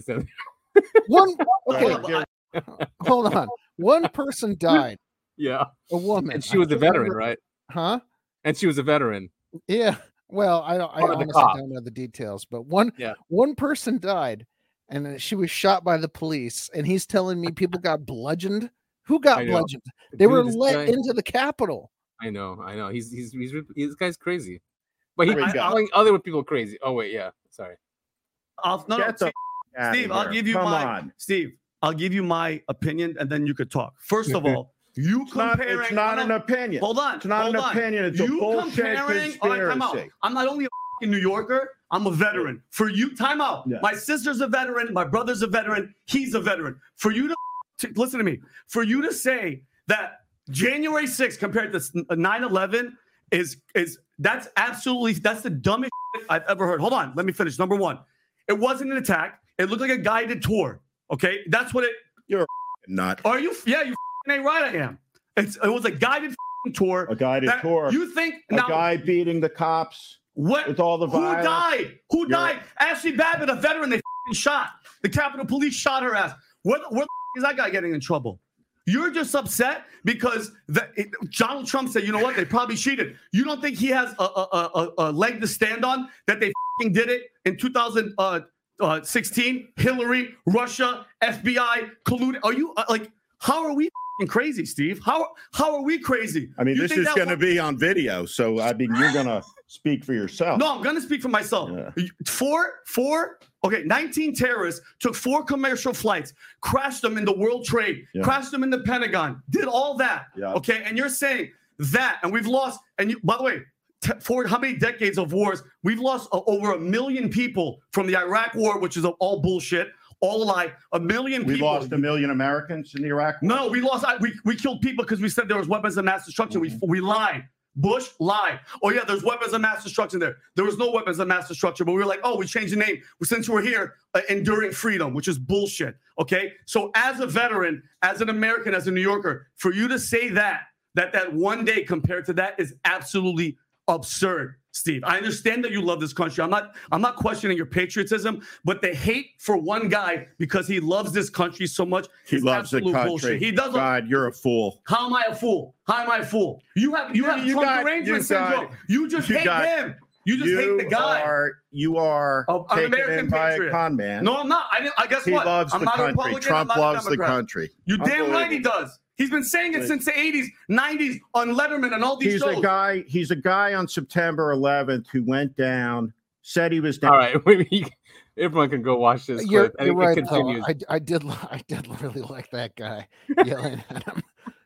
One okay, Hold on. hold on. One person died. Yeah, A woman. and she was I a can't veteran, remember- right? Huh? And she was a veteran. Yeah. Well, I don't. I Part of the honestly cop. don't know the details, but one Yeah. one person died, and then she was shot by the police. And he's telling me people got bludgeoned Who got bludgeoned? They Dude, were this let guy- into the Capitol. I know, I know. He's he's he's, he's this guy's crazy, but he's Great guy. calling other people crazy. Oh wait, yeah, sorry. I'll, no, no, Get the Steve, outta Steve, I'll here. give you Come my on. Steve. I'll give you my opinion, and then you could talk. First of all, you It's not, comparing. it's not no, an no, opinion. Hold on. It's not hold an on. opinion. It's a you bullshit comparing. All right, time out. conspiracy. I'm not only a fucking New Yorker. I'm a veteran. For you, time out. Yeah. My sister's a veteran. My brother's a veteran. He's a veteran. For you to, to listen to me. For you to say that January sixth compared to nine eleven is is that's absolutely that's the dumbest shit I've ever heard. Hold on, let me finish. Number one, it wasn't an attack. It looked like a guided tour. Okay, that's what it. You're a nut. Are you? Yeah, you ain't right. I am. It's, it was a guided tour. A guided that tour. You think A now? guy beating the cops What? with all the Who violence. died? Who You're- died? Ashley Babbitt, a veteran, they f***ing shot. The Capitol Police shot her ass. Where, where the f- is that guy getting in trouble? You're just upset because the, it, Donald Trump said, you know what? They probably cheated. You don't think he has a, a, a, a leg to stand on that they f***ing did it in two thousand sixteen? Hillary, Russia, F B I, colluded. Are you uh, like, how are we f***ing crazy, Steve? How, how are we crazy? I mean, You this think is that going to one- be on video, so I mean, you're going to speak for yourself. No, I'm going to speak for myself. Yeah. Four, four, okay, nineteen terrorists took four commercial flights, crashed them in the World Trade, Yeah. crashed them in the Pentagon, did all that. Yeah. Okay, and you're saying that, and we've lost, and you, by the way, t- for how many decades of wars, we've lost uh, over a million people from the Iraq War, which is all bullshit, all a lie. A million We people. lost a million Americans in the Iraq War. No, we lost. I, we, we killed people because we said there was weapons of mass destruction. We we lied. Bush lied. Oh yeah, there's weapons of mass destruction there. There was no weapons of mass destruction, but we were like, oh, we changed the name since we're here, uh, enduring freedom, which is bullshit. Okay, so as a veteran, as an American, as a New Yorker, for you to say that that that one day compared to that is absolutely absurd, Steve. I understand that you love this country. I'm not I'm not questioning your patriotism, but the hate for one guy because he loves this country so much He is loves the absolute country. bullshit. He does. God, you're a fool. How am I a fool? How am I a fool? You have you, You- have you Trump got- derangement you got- syndrome. You just you hate got- him. You just you hate the guy. Are, you are Oh, I'm taken American in by patriot. a con man. No, I'm not. I didn't. I guess he what? loves I'm the not a country. Republican. Trump I'm not a loves the Democrat. country. You damn right he Unbelievable. does. He's been saying it Right. since the eighties, nineties on Letterman and all these He's shows. a guy. He's a guy on September eleventh who went down, said he was down. All right, we, everyone can go watch this. You're, clip, and you're it right. Though. continues. I, I did li- I did really like that guy yelling at him.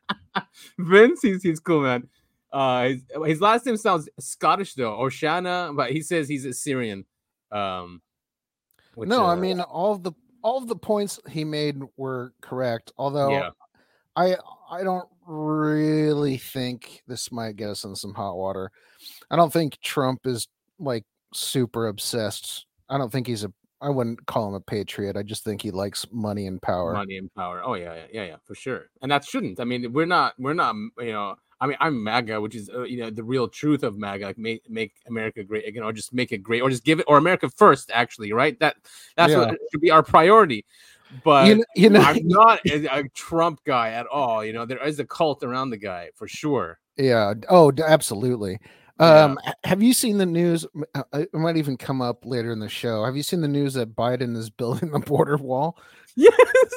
Vince, he's he's cool, man. Uh, his, his last name sounds Scottish though, Oshana, but he says he's Assyrian. Um, which, No, I uh, mean all of the all of the points he made were correct. Although yeah, I I don't really think this might get us in some hot water. I don't think Trump is like super obsessed. I don't think he's a I wouldn't call him a patriot. I just think he likes money and power. money and power. Oh yeah, yeah, yeah, yeah, for sure. And that shouldn't. I mean, we're not, we're not. You know, I mean, I'm MAGA, which is uh, you know the real truth of MAGA, like make make America great again, or just make it great, or just give it, or America first. Actually, right? That that's Yeah. what should be our priority. But You, kn- you know, I'm not a, a Trump guy at all. You know, there is a cult around the guy for sure. yeah. Oh, d- absolutely. Yeah. Um, h- have you seen the news? M- uh, It might even come up later in the show. Have you seen the news that Biden is building the border wall? Yes.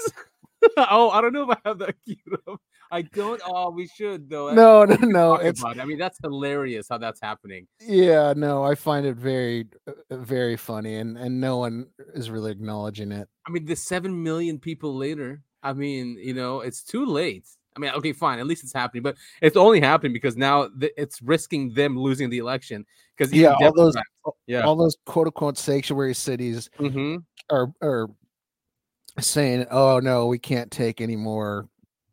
Oh, I don't know if I have that queued up. I don't. Oh, we should though. That's No, what no, we can no. talk It's about it. I mean, that's hilarious how that's happening. yeah. No, I find it very, uh, very funny, and and no one is really acknowledging it. I mean, the seven million people later. I mean, you know, it's too late. I mean, okay, fine. At least it's happening, but it's only happening because now th- it's risking them losing the election. Because Yeah, all those, yeah, all those quote unquote sanctuary cities hmm are are saying, "Oh no, we can't take any more.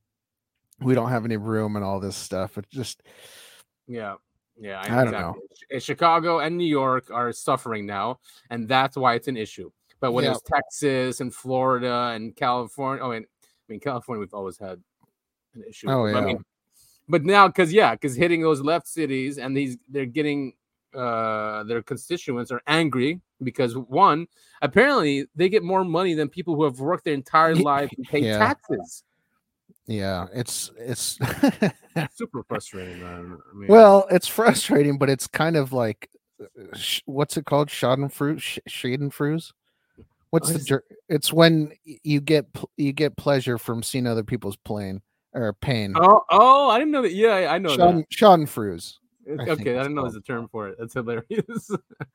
We don't have any room," and all this stuff. It's just, yeah, yeah. I don't know. Ch- Chicago and New York are suffering now, and that's why it's an issue. But when Yeah. it was Texas and Florida and California, oh, and I mean, California, we've always had an issue. Oh, But I yeah. mean, but now, because yeah, because hitting those left cities and these, they're getting uh their constituents are angry because one, apparently they get more money than people who have worked their entire life and pay Yeah. taxes. yeah, it's it's. Super frustrating, man. I mean, Well, it's frustrating, but it's kind of like, uh, sh- what's it called? Schadenfreude, Sch- Schadenfreude. What's What the? is- Jer- It's when y- you get pl- you get pleasure from seeing other people's pain. or Payne. Oh, oh, I didn't know that. Yeah, I know Sean that. Schadenfreude. It's- I think okay, I it's didn't know called. there's a term for it. That's hilarious.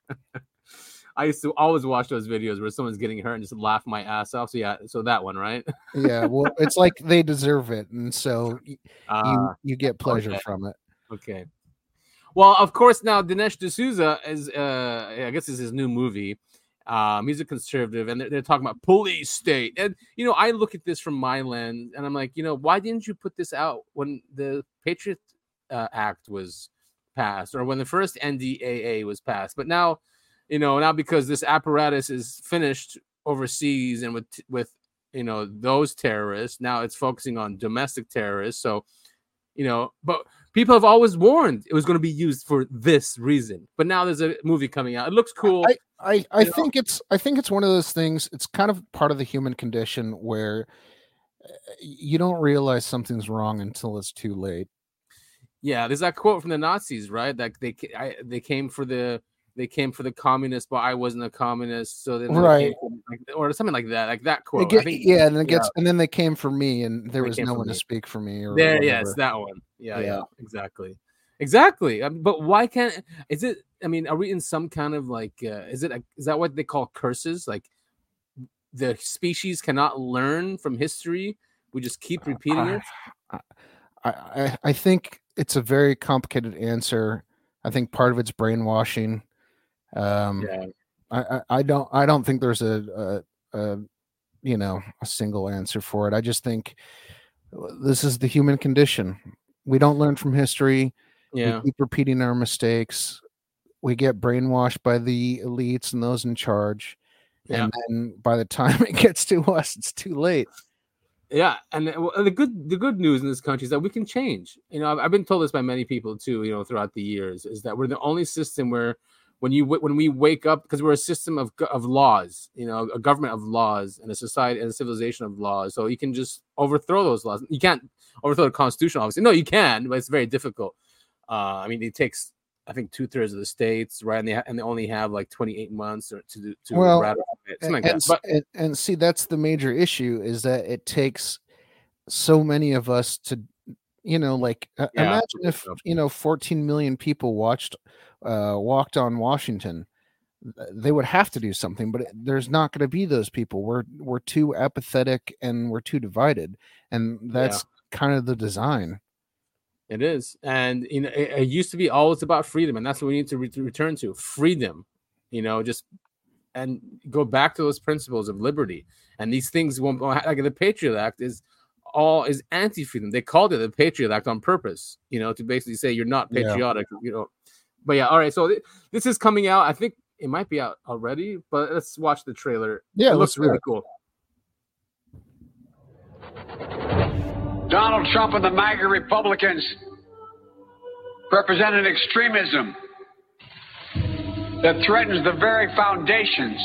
I used to always watch those videos where someone's getting hurt and just laugh my ass off. So yeah, so that one, right? Yeah, well, it's like they deserve it, and so y- you Uh, you get pleasure okay. from it. Okay. Well, of course, now Dinesh D'Souza is, uh, I guess, is his new movie. Um, he's a conservative, and they're, they're talking about police state. And you know, I look at this from my lens, and I'm like, you know, why didn't you put this out when the Patriot uh, Act was passed, or when the first N D A A was passed? But now, you know, now because this apparatus is finished overseas and with with you know those terrorists, now it's focusing on domestic terrorists. So, you know, but people have always warned it was going to be used for this reason. But now there's a movie coming out. It looks cool. I I, I You know? think it's I think it's one of those things. It's kind of part of the human condition where uh, you don't realize something's wrong until it's too late. Yeah, there's that quote from the Nazis, right? That they ca- I, they came for the they came for the communists, but I wasn't a communist, so then they Right. came for, like, or something like that, like that It quote. get- I think, yeah, and it yeah. gets and then they came for me, and there They was came no for one to me. speak for me. Or There, yes, whatever. that one. Yeah, yeah, Yeah. exactly, exactly. Um, but why can't? Is it? I mean, are we in some kind of like? Uh, is it? A, is that what they call curses? Like the species cannot learn from history. We just keep repeating it. I, I I think it's a very complicated answer. I think part of it's brainwashing. Um, Yeah. I, I, I don't I don't think there's a, a, a you know a single answer for it. I just think this is the human condition. We don't learn from history. Yeah. We keep repeating our mistakes. We get brainwashed by the elites and those in charge. Yeah. And then by the time it gets to us, it's too late. Yeah, and uh, well, the good the good news in this country is that we can change. You know, I've, I've been told this by many people too. You know, throughout the years, is that we're the only system where when you w- when we wake up, because we're a system of go- of laws. You know, a government of laws and a society and a civilization of laws. So you can just overthrow those laws. You can't overthrow the Constitution, obviously. No, you can, but it's very difficult. Uh, I mean, it takes I think two thirds of the states, right? And they ha- and they only have like twenty eight months or to do to Well, ratify it, something like and, that. But and, and see, that's the major issue is that it takes so many of us to, you know, like uh, Yeah, imagine if you know fourteen million people watched, uh, walked on Washington, th- they would have to do something, but it- there's not going to be those people. We're we're too apathetic and we're too divided, and that's kind of the design. It is, and you know, it, it used to be always about freedom, and that's what we need to, re- to return to freedom. You know, just and go back to those principles of liberty. And these things won't like the Patriot Act is all is anti-freedom. They called it the Patriot Act on purpose. You know, to basically say you're not Yeah. patriotic. You know, but yeah, all right. So th- this is coming out. I think it might be out already, but let's watch the trailer. Yeah, it let's looks do really it. cool. Donald Trump and the MAGA Republicans represent an extremism that threatens the very foundations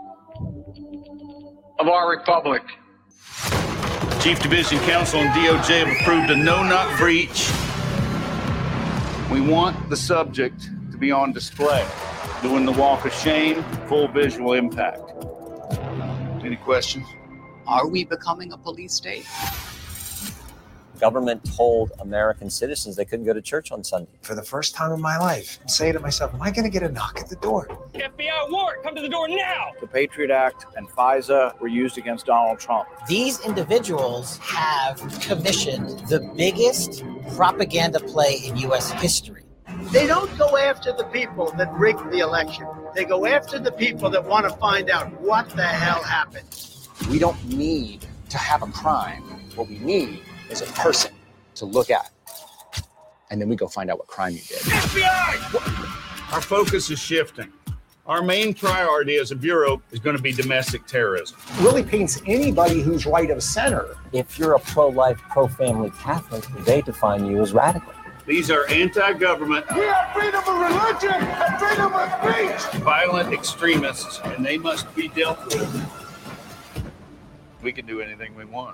of our republic. Chief Division Counsel and D O J have approved a no-knock breach. We want the subject to be on display, doing the walk of shame, full visual impact. Any questions? Are we becoming a police state? Government told American citizens they couldn't go to church on Sunday. For the first time in my life, I'm saying to myself, am I going to get a knock at the door? F B I warrant, come to the door now! The Patriot Act and FISA were used against Donald Trump. These individuals have commissioned the biggest propaganda play in U S history. They don't go after the people that rigged the election. They go after the people that want to find out what the hell happened. We don't need to have a crime. What we need is a person to look at. And then we go find out what crime you did. F B I! Our focus is shifting. Our main priority as a bureau is going to be domestic terrorism. Really paints anybody who's right of center. If you're a pro-life, pro-family Catholic, they define you as radical. These are anti-government, We have freedom of religion and freedom of speech. violent extremists, and they must be dealt with. We can do anything we want.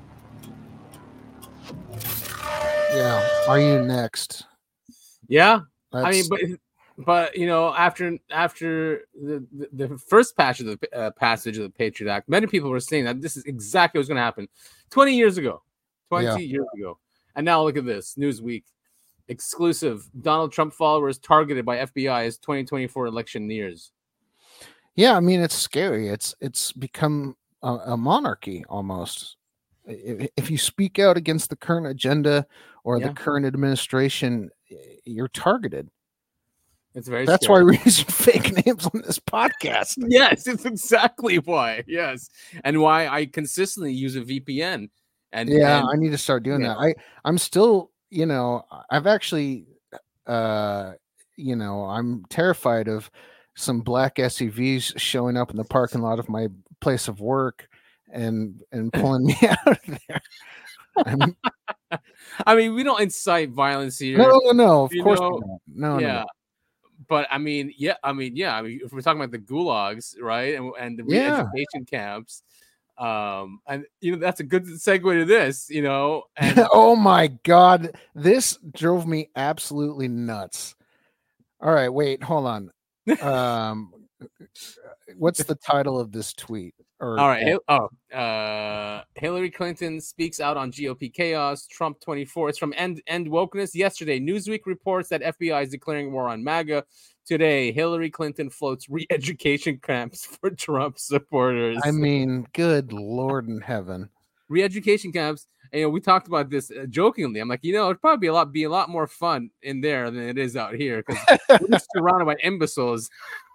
Yeah. Are you next? Yeah, I That's- mean, but but you know, after after the the, the first passage of the uh, passage of the Patriot Act, many people were saying that this is exactly what's going to happen. Twenty years ago, twenty Yeah. years ago. And now look at this. Newsweek exclusive. Donald Trump followers targeted by F B I as twenty twenty-four election nears. Yeah, I mean, it's scary. It's it's become a, a monarchy almost. If, if you speak out against the current agenda or Yeah. the current administration, you're targeted. It's very That's scary. why we're using fake names on this podcast. Yes, it's exactly why. Yes. And why I consistently use a V P N. And Yeah, and, I need to start doing yeah. that. I I'm still, you know, I've actually, uh, you know, I'm terrified of some black S U Vs showing up in the parking lot of my place of work and and pulling me out of there. I'm, I mean, we don't incite violence here. no, no, no. Of you course, we know? don't. no, yeah. no. But I mean, yeah, I mean, yeah. I mean, if we're talking about the gulags, right, and, and the Yeah. re-education camps, um, and you know, that's a good segue to this, you know. And Oh my God, this drove me absolutely nuts. All right, wait, hold on. Um, what's the title of this tweet? Or all right, Hil- oh, uh, Hillary Clinton speaks out on G O P chaos. Trump twenty-four. It's from End End Wokeness. Yesterday, Newsweek reports that F B I is declaring war on MAGA. Today, Hillary Clinton floats re-education camps for Trump supporters. I mean, good Lord in heaven. Re-education camps. And, you know, we talked about this uh, jokingly. I'm like, you know, it'd probably be a lot be a lot more fun in there than it is out here because we're just surrounded by imbeciles.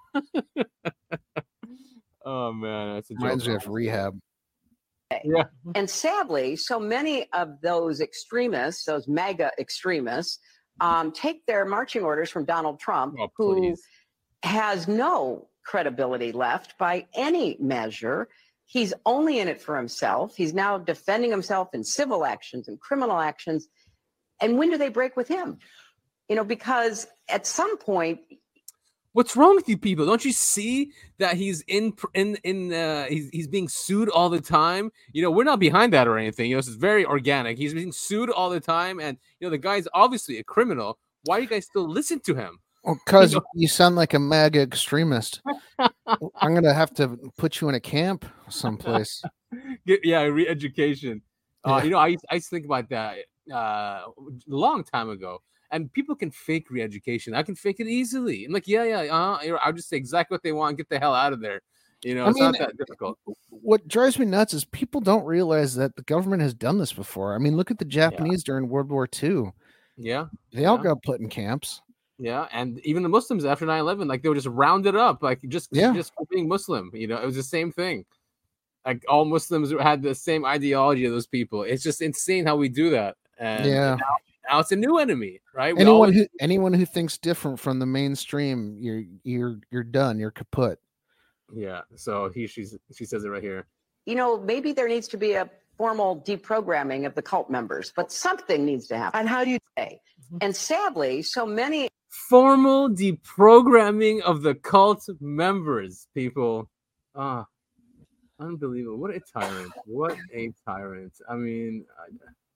Oh man, that's a joke. Reminds me of rehab. Yeah. And sadly, so many of those extremists, those MAGA extremists, um, take their marching orders from Donald Trump, Oh, who please. has no credibility left by any measure. He's only in it for himself. He's now defending himself in civil actions and criminal actions. And when do they break with him? You know, because at some point, What's wrong with you people? Don't you see that he's in in in uh, he's he's being sued all the time? You know, we're not behind that or anything. You know, this is very organic. He's being sued all the time, and you know, the guy's obviously a criminal. Why do you guys still listen to him? Because You know- you sound like a MAGA extremist. I'm gonna have to put you in a camp someplace. Get, yeah, re-education. Uh, Yeah. you know, I used, I used to think about that uh, a long time ago. And people can fake re-education. I can fake it easily. I'm like, yeah, yeah, uh-huh. I'll just say exactly what they want and get the hell out of there. You know, I it's mean, not that difficult. What drives me nuts is people don't realize that the government has done this before. I mean, look at the Japanese during World War Two. Yeah. They all yeah. got put in camps. Yeah, and even the Muslims after nine eleven, like they were just rounded up, like just Yeah. just for being Muslim. You know, it was the same thing. Like all Muslims had the same ideology of those people. It's just insane how we do that. And Yeah. now, now it's a new enemy, right? We Anyone always- who anyone who thinks different from the mainstream, you're you're you're done. You're kaput. yeah. So he she's she says it right here. you know, maybe there needs to be a formal deprogramming of the cult members, but something needs to happen. And how do you say? And sadly, so many Formal deprogramming of the cult members, people. Ah, unbelievable. What a tyrant. What a tyrant. I mean, I,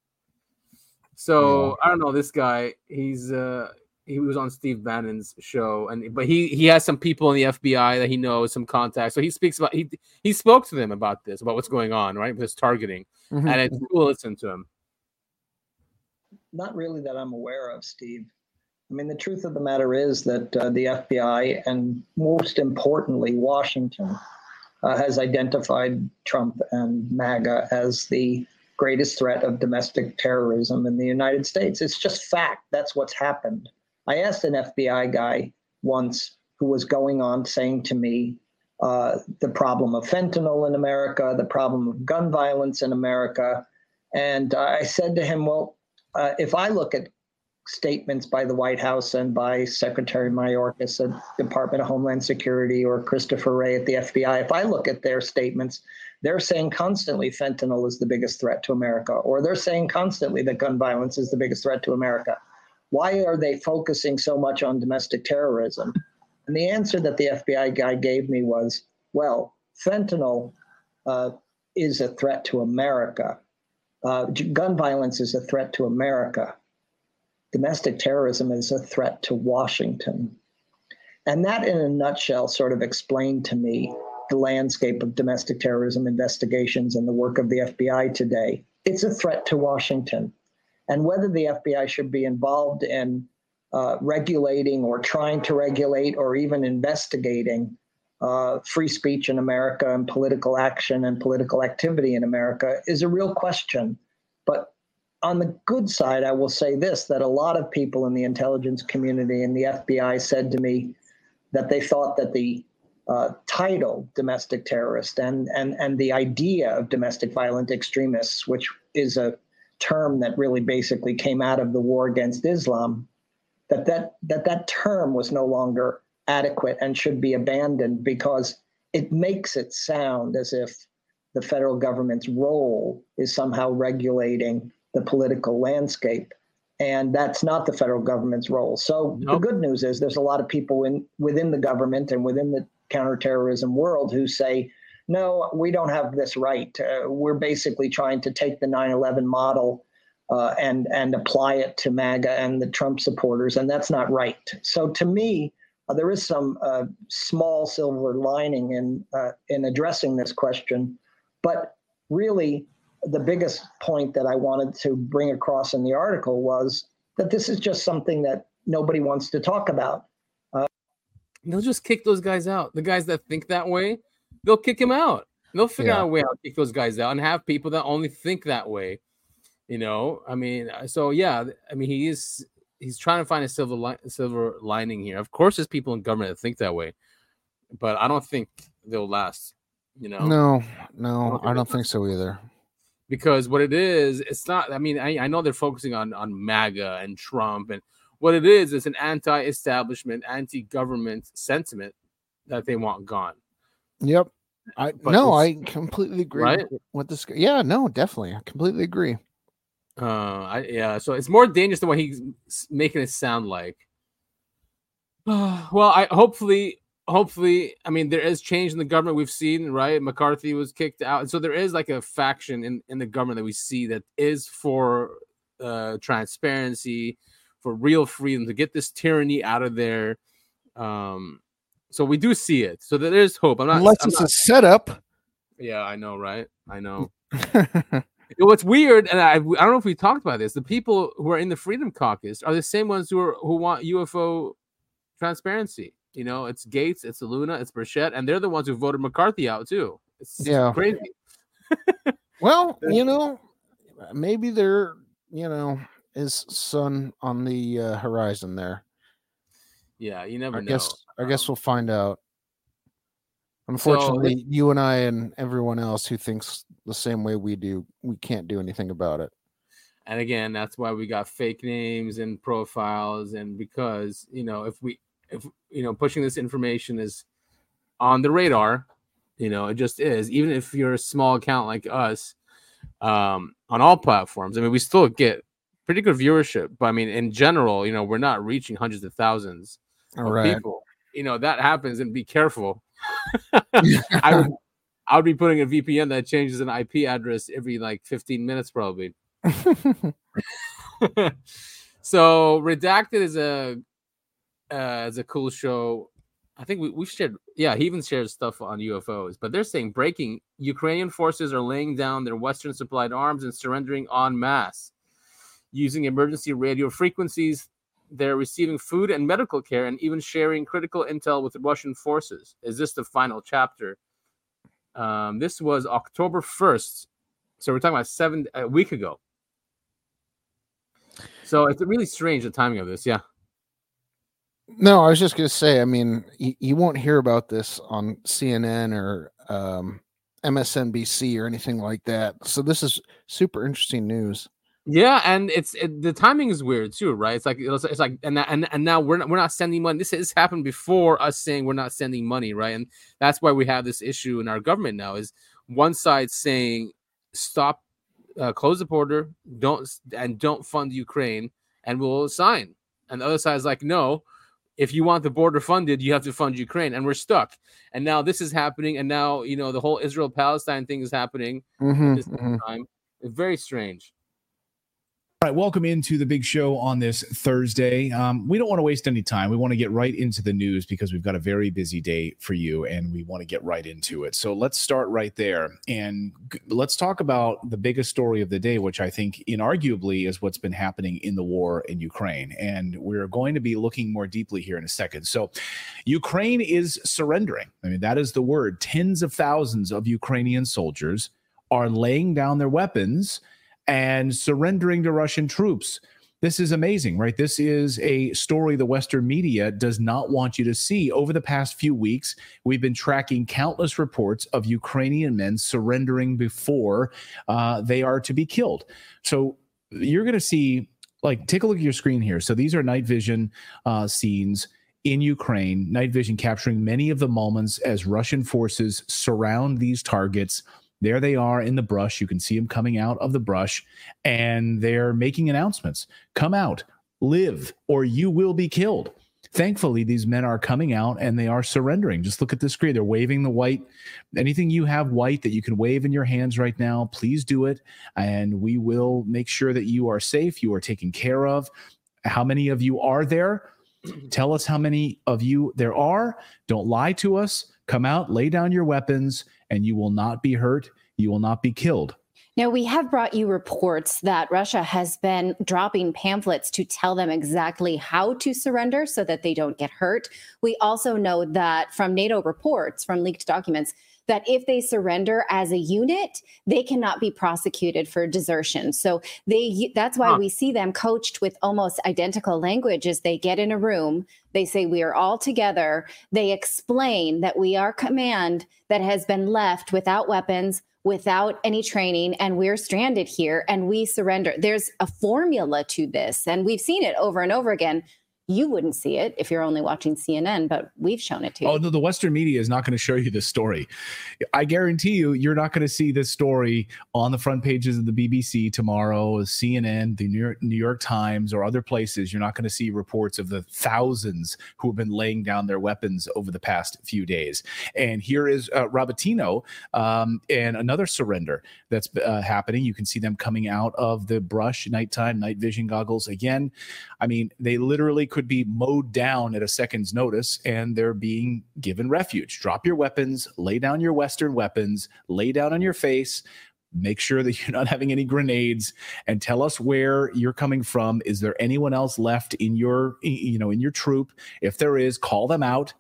so I don't know this guy. He's uh he was on Steve Bannon's show, and but he he has some people in the F B I that he knows, some contacts. So he speaks about he he spoke to them about this, about what's going on, right? With this targeting. Mhm. And it's cool to listen to him. Not really that I'm aware of, Steve. I mean, the truth of the matter is that uh, the F B I, and most importantly, Washington, uh, has identified Trump and MAGA as the greatest threat of domestic terrorism in the United States. It's just fact. That's what's happened. I asked an F B I guy once who was going on saying to me, uh, the problem of fentanyl in America, the problem of gun violence in America. And I said to him, well, uh, if I look at statements by the White House and by Secretary Mayorkas at Department of Homeland Security or Christopher Wray at the F B I, if I look at their statements, they're saying constantly fentanyl is the biggest threat to America, or they're saying constantly that gun violence is the biggest threat to America. Why are they focusing so much on domestic terrorism? And the answer that the F B I guy gave me was, well, fentanyl uh, is a threat to America. Uh, gun violence is a threat to America. Domestic terrorism is a threat to Washington. And that, in a nutshell, sort of explained to me the landscape of domestic terrorism investigations and the work of the F B I today. it's a threat to Washington. And whether the F B I should be involved in uh, regulating or trying to regulate or even investigating uh, free speech in America and political action and political activity in America is a real question. But on the good side, I will say this, that a lot of people in the intelligence community and the F B I said to me that they thought that the uh, title domestic terrorist and, and, and the idea of domestic violent extremists, which is a term that really basically came out of the war against Islam, that that, that, that term was no longer adequate and should be abandoned because it makes it sound as if the federal government's role is somehow regulating the political landscape. And that's not the federal government's role. So nope. The good news is there's a lot of people in within the government and within the counterterrorism world who say, no, we don't have this right. Uh, we're basically trying to take the nine eleven model uh, and, and apply it to MAGA and the Trump supporters, and that's not right. So to me, uh, there is some uh, small silver lining in uh, in addressing this question. But really, the biggest point that I wanted to bring across in the article was that this is just something that nobody wants to talk about. Uh, they'll just kick those guys out. The guys that think that way, they'll kick him out. They'll figure Yeah. out a way how to kick those guys out and have people that only think that way. You know, I mean, so yeah, I mean, he is he's trying to find a silver li- silver lining here. Of course, there's people in government that think that way, but I don't think they'll last. You know, No, no, I don't think so either. because what it is, it's not. I mean, I, I know they're focusing on on MAGA and Trump, and what it is is an anti-establishment, anti-government sentiment that they want gone. Yep. I But no, I it's- completely agree right? with, with this. guy. Yeah, no, definitely, I completely agree. Uh, I, yeah, so it's more dangerous than what he's s- making it sound like. Well, I hopefully, hopefully, I mean, there is change in the government. We've seen, right? McCarthy was kicked out, so there is like a faction in in the government that we see that is for uh, transparency, for real freedom, to get this tyranny out of there. Um, so we do see it. So there is hope. I'm not. Unless I'm it's not- a setup. Yeah, I know, right? I know. You know, what's weird, and I, I don't know if we talked about this, the people who are in the Freedom Caucus are the same ones who are who want U F O transparency. You know, it's Gates, it's Luna, it's Burchett, and they're the ones who voted McCarthy out too. It's Yeah. crazy. Well, you know, maybe there, you know, is sun on the uh, horizon there. Yeah, you never I know. guess. I guess we'll find out. Unfortunately, you and I and everyone else who thinks the same way we do, we can't do anything about it. And again, that's why we got fake names and profiles, and because you know, if we, if you know, pushing this information is on the radar, you know, it just is. Even if you're a small account like us, um, on all platforms, I mean, we still get pretty good viewership. But I mean, in general, you know, we're not reaching hundreds of thousands All of right. people. You know, that happens, and be careful. I would, I would be putting a V P N that changes an I P address every like fifteen minutes, probably. So Redacted is a uh, is a cool show. I think we we shared. Yeah, he even shared stuff on U F Os. But they're saying breaking: Ukrainian forces are laying down their Western supplied arms and surrendering en masse, using emergency radio frequencies. They're receiving food and medical care, and even sharing critical intel with Russian forces. Is this the final chapter? Um, this was October first, so we're talking about seven a week ago. So it's really strange the timing of this. Yeah. No, I was just going to say, I mean, you, you won't hear about this on C N N or um, M S N B C or anything like that. So this is super interesting news. Yeah, and it's it, the timing is weird too, right? It's like it's, it's like and and and now we're not, we're not sending money. This has happened before us saying we're not sending money, right? And that's why we have this issue in our government now. Is one side saying stop, uh, close the border, don't and don't fund Ukraine, and we'll sign. And the other side is like, no, if you want the border funded, you have to fund Ukraine, and we're stuck. And now this is happening, and now you know the whole Israel Palestine thing is happening Mhm, at this mhm. time. It's very strange. All right, welcome into the big show on this Thursday. Um, we don't want to waste any time. We want to get right into the news because we've got a very busy day for you, and we want to get right into it. So let's start right there, and g- let's talk about the biggest story of the day, which I think inarguably is what's been happening in the war in Ukraine. And we're going to be looking more deeply here in a second. So Ukraine is surrendering. I mean, that is the word. Tens of thousands of Ukrainian soldiers are laying down their weapons and surrendering to Russian troops. This is amazing, right? This is a story the Western media does not want you to see. Over the past few weeks, we've been tracking countless reports of Ukrainian men surrendering before uh, they are to be killed. So you're going to see, like, take a look at your screen here. So these are night vision uh, scenes in Ukraine, night vision capturing many of the moments as Russian forces surround these targets. There they are in the brush. You can see them coming out of the brush, and they're making announcements. Come out, live, or you will be killed. Thankfully, these men are coming out and they are surrendering. Just look at the screen. They're waving the white. Anything you have white that you can wave in your hands right now, please do it. And we will make sure that you are safe, you are taken care of. How many of you are there? Tell us how many of you there are. Don't lie to us. Come out, lay down your weapons, and you will not be hurt. You will not be killed. Now, we have brought you reports that Russia has been dropping pamphlets to tell them exactly how to surrender so that they don't get hurt. We also know that from NATO reports, from leaked documents, that if they surrender as a unit, they cannot be prosecuted for desertion. So they that's why huh. we see them coached with almost identical language as they get in a room. They say, we are all together. They explain that we are command that has been left without weapons, without any training, and we're stranded here and we surrender. There's a formula to this, and we've seen it over and over again. You wouldn't see it if you're only watching C N N, but we've shown it to you. Oh, no, the Western media is not going to show you this story. I guarantee you, you're not going to see this story on the front pages of the B B C tomorrow, C N N, the New York, New York Times, or other places. You're not going to see reports of the thousands who have been laying down their weapons over the past few days. And here is uh, Robottino um, and another surrender that's uh, happening. You can see them coming out of the brush, nighttime, night vision goggles. Again, I mean, they literally could be mowed down at a second's notice, and they're being given refuge. Drop your weapons, lay down your Western weapons, lay down on your face, make sure that you're not having any grenades, and tell us where you're coming from. Is there anyone else left in your, you know, in your troop? If there is, call them out,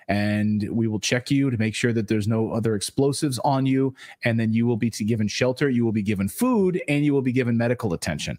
and we will check you to make sure that there's no other explosives on you, and then you will be given shelter, you will be given food, and you will be given medical attention.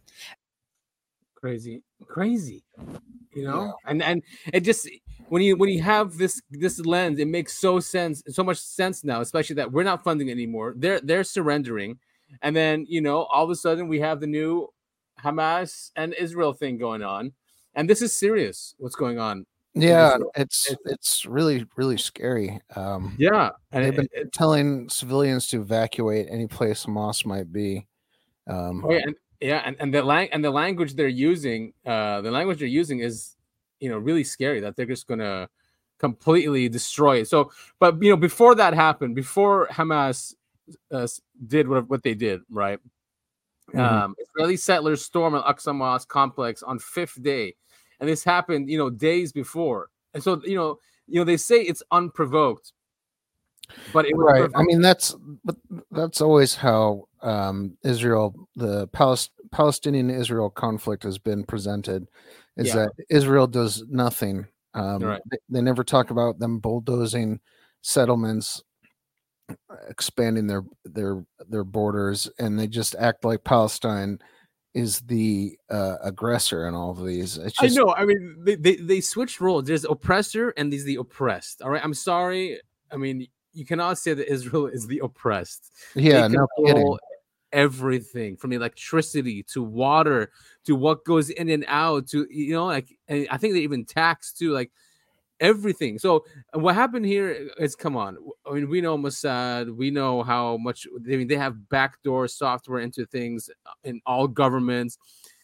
Crazy, crazy. You know, yeah. and and it just when you when you have this this lens, it makes so sense, so much sense now, especially that we're not funding anymore. They're they're surrendering, and then you know all of a sudden we have the new Hamas and Israel thing going on, and this is serious. What's going on? Yeah, it's it's, it's really really scary. Um, yeah, and they've been it, it, telling civilians to evacuate any place Hamas might be. Um, oh yeah, and, Yeah, and, and the lang- and the language they're using, uh, the language they're using is, you know, really scary. That they're just gonna completely destroy it. So, but you know, before that happened, before Hamas uh, did what what they did, right? Mm-hmm. Um, Israeli settlers storm Al-Aqsa Mosque complex on fifth day, and this happened, you know, days before. And so, you know, you know, they say it's unprovoked, but it was right. provoked. I mean, that's but that's always how. Um, Israel, the Palest- Palestinian-Israel conflict has been presented, is yeah. that Israel does nothing. Um, right. they, they never talk about them bulldozing settlements, expanding their their their borders, and they just act like Palestine is the uh, aggressor in all of these. It's just, I know. I mean, they, they they switch roles. There's oppressor and there's the oppressed. All right. I'm sorry. I mean, you cannot say that Israel is the oppressed. Yeah, no kidding. Everything from electricity to water to what goes in and out to, you know, like, and I think they even tax too, like everything. So what happened here is, come on. I mean, we know Mossad, we know how much, I mean, they have backdoor software into things in all governments.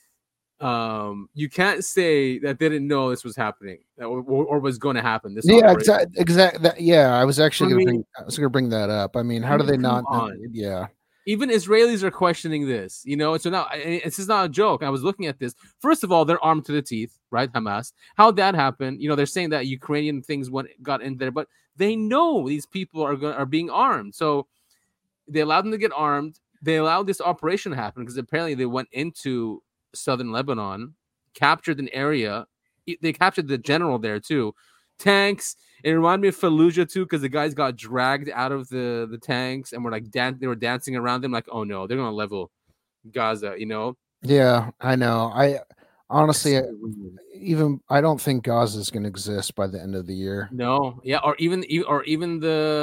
Um, you can't say that they didn't know this was happening or, or was going to happen. This yeah, exactly. Exactly. Yeah, I was actually going to bring. I was going to bring that up. I mean, how I mean, do they not? On. Yeah. Even Israelis are questioning this, you know. So now this is not a joke. I was looking at this. First of all, they're armed to the teeth, right? Hamas. How'd that happen? You know, they're saying that Ukrainian things went got in there, but they know these people are going are being armed. So they allowed them to get armed. They allowed this operation to happen because apparently they went into southern Lebanon, captured an area. They captured the general there too. Tanks. It reminded me of Fallujah too, because the guys got dragged out of the, the tanks and were like dan- they were dancing around them like, oh no, they're gonna level Gaza, you know? Yeah, I know. I honestly, even I don't think Gaza is going to exist by the end of the year. No, yeah, or even or even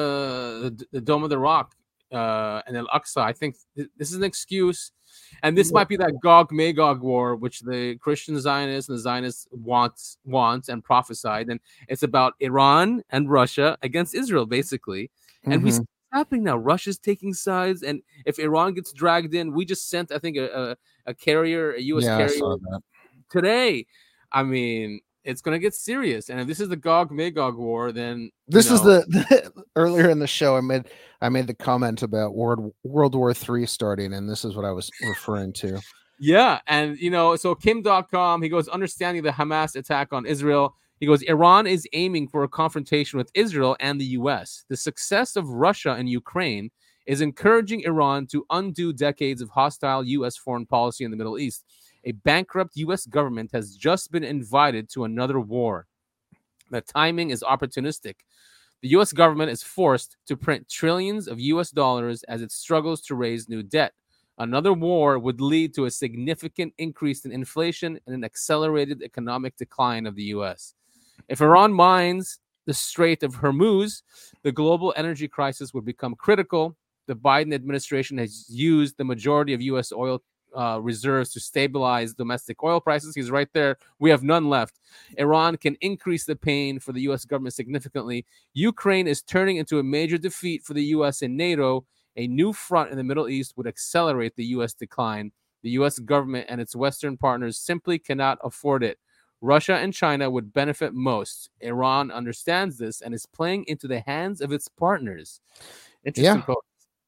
the the, the Dome of the Rock uh, and Al Aqsa. I think th- this is an excuse, and this might be that Gog Magog war, which the Christian Zionists and the Zionists want want and prophesied, and it's about Iran and Russia against Israel, basically. And Mm-hmm. we see what's happening now. Russia's taking sides, and if Iran gets dragged in, we just sent, I think, a a, a carrier, a U S Yeah, I carrier saw that. today. I mean, it's going to get serious. And if this is the Gog Magog war, then This you is know, the, the earlier in the show. I made I made the comment about World World War Three starting, and this is what I was referring to. yeah. And, you know, so Kim dot com, he goes, understanding the Hamas attack on Israel. He goes, Iran is aiming for a confrontation with Israel and the U S. The success of Russia and Ukraine is encouraging Iran to undo decades of hostile U S foreign policy in the Middle East. A bankrupt U S government has just been invited to another war. The timing is opportunistic. The U S government is forced to print trillions of U S dollars as it struggles to raise new debt. Another war would lead to a significant increase in inflation and an accelerated economic decline of the U S. If Iran mines the Strait of Hormuz, the global energy crisis would become critical. The Biden administration has used the majority of U S oil uh, reserves to stabilize domestic oil prices. He's right there. We have none left. Iran can increase the pain for the U S government significantly. Ukraine is turning into a major defeat for the U S and NATO. A new front in the Middle East would accelerate the U S decline. The U S government and its Western partners simply cannot afford it. Russia and China would benefit most. Iran understands this and is playing into the hands of its partners. Interesting Yeah. quote.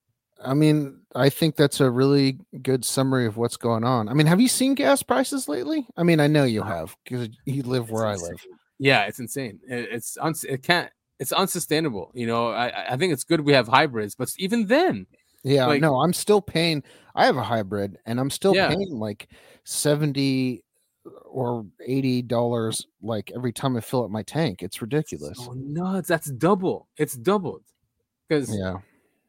I mean, I think that's a really good summary of what's going on. I mean, have you seen gas prices lately? I mean, I know you have because you live where I live. Yeah, it's insane. It, it's uns- it can't. It's unsustainable. You know, I I think it's good we have hybrids, but even then, Yeah, like, no, I'm still paying. I have a hybrid, and I'm still Yeah. paying like seventy or eighty dollars like every time I fill up my tank. It's ridiculous. oh nuts! That's double. It's doubled. Because Yeah,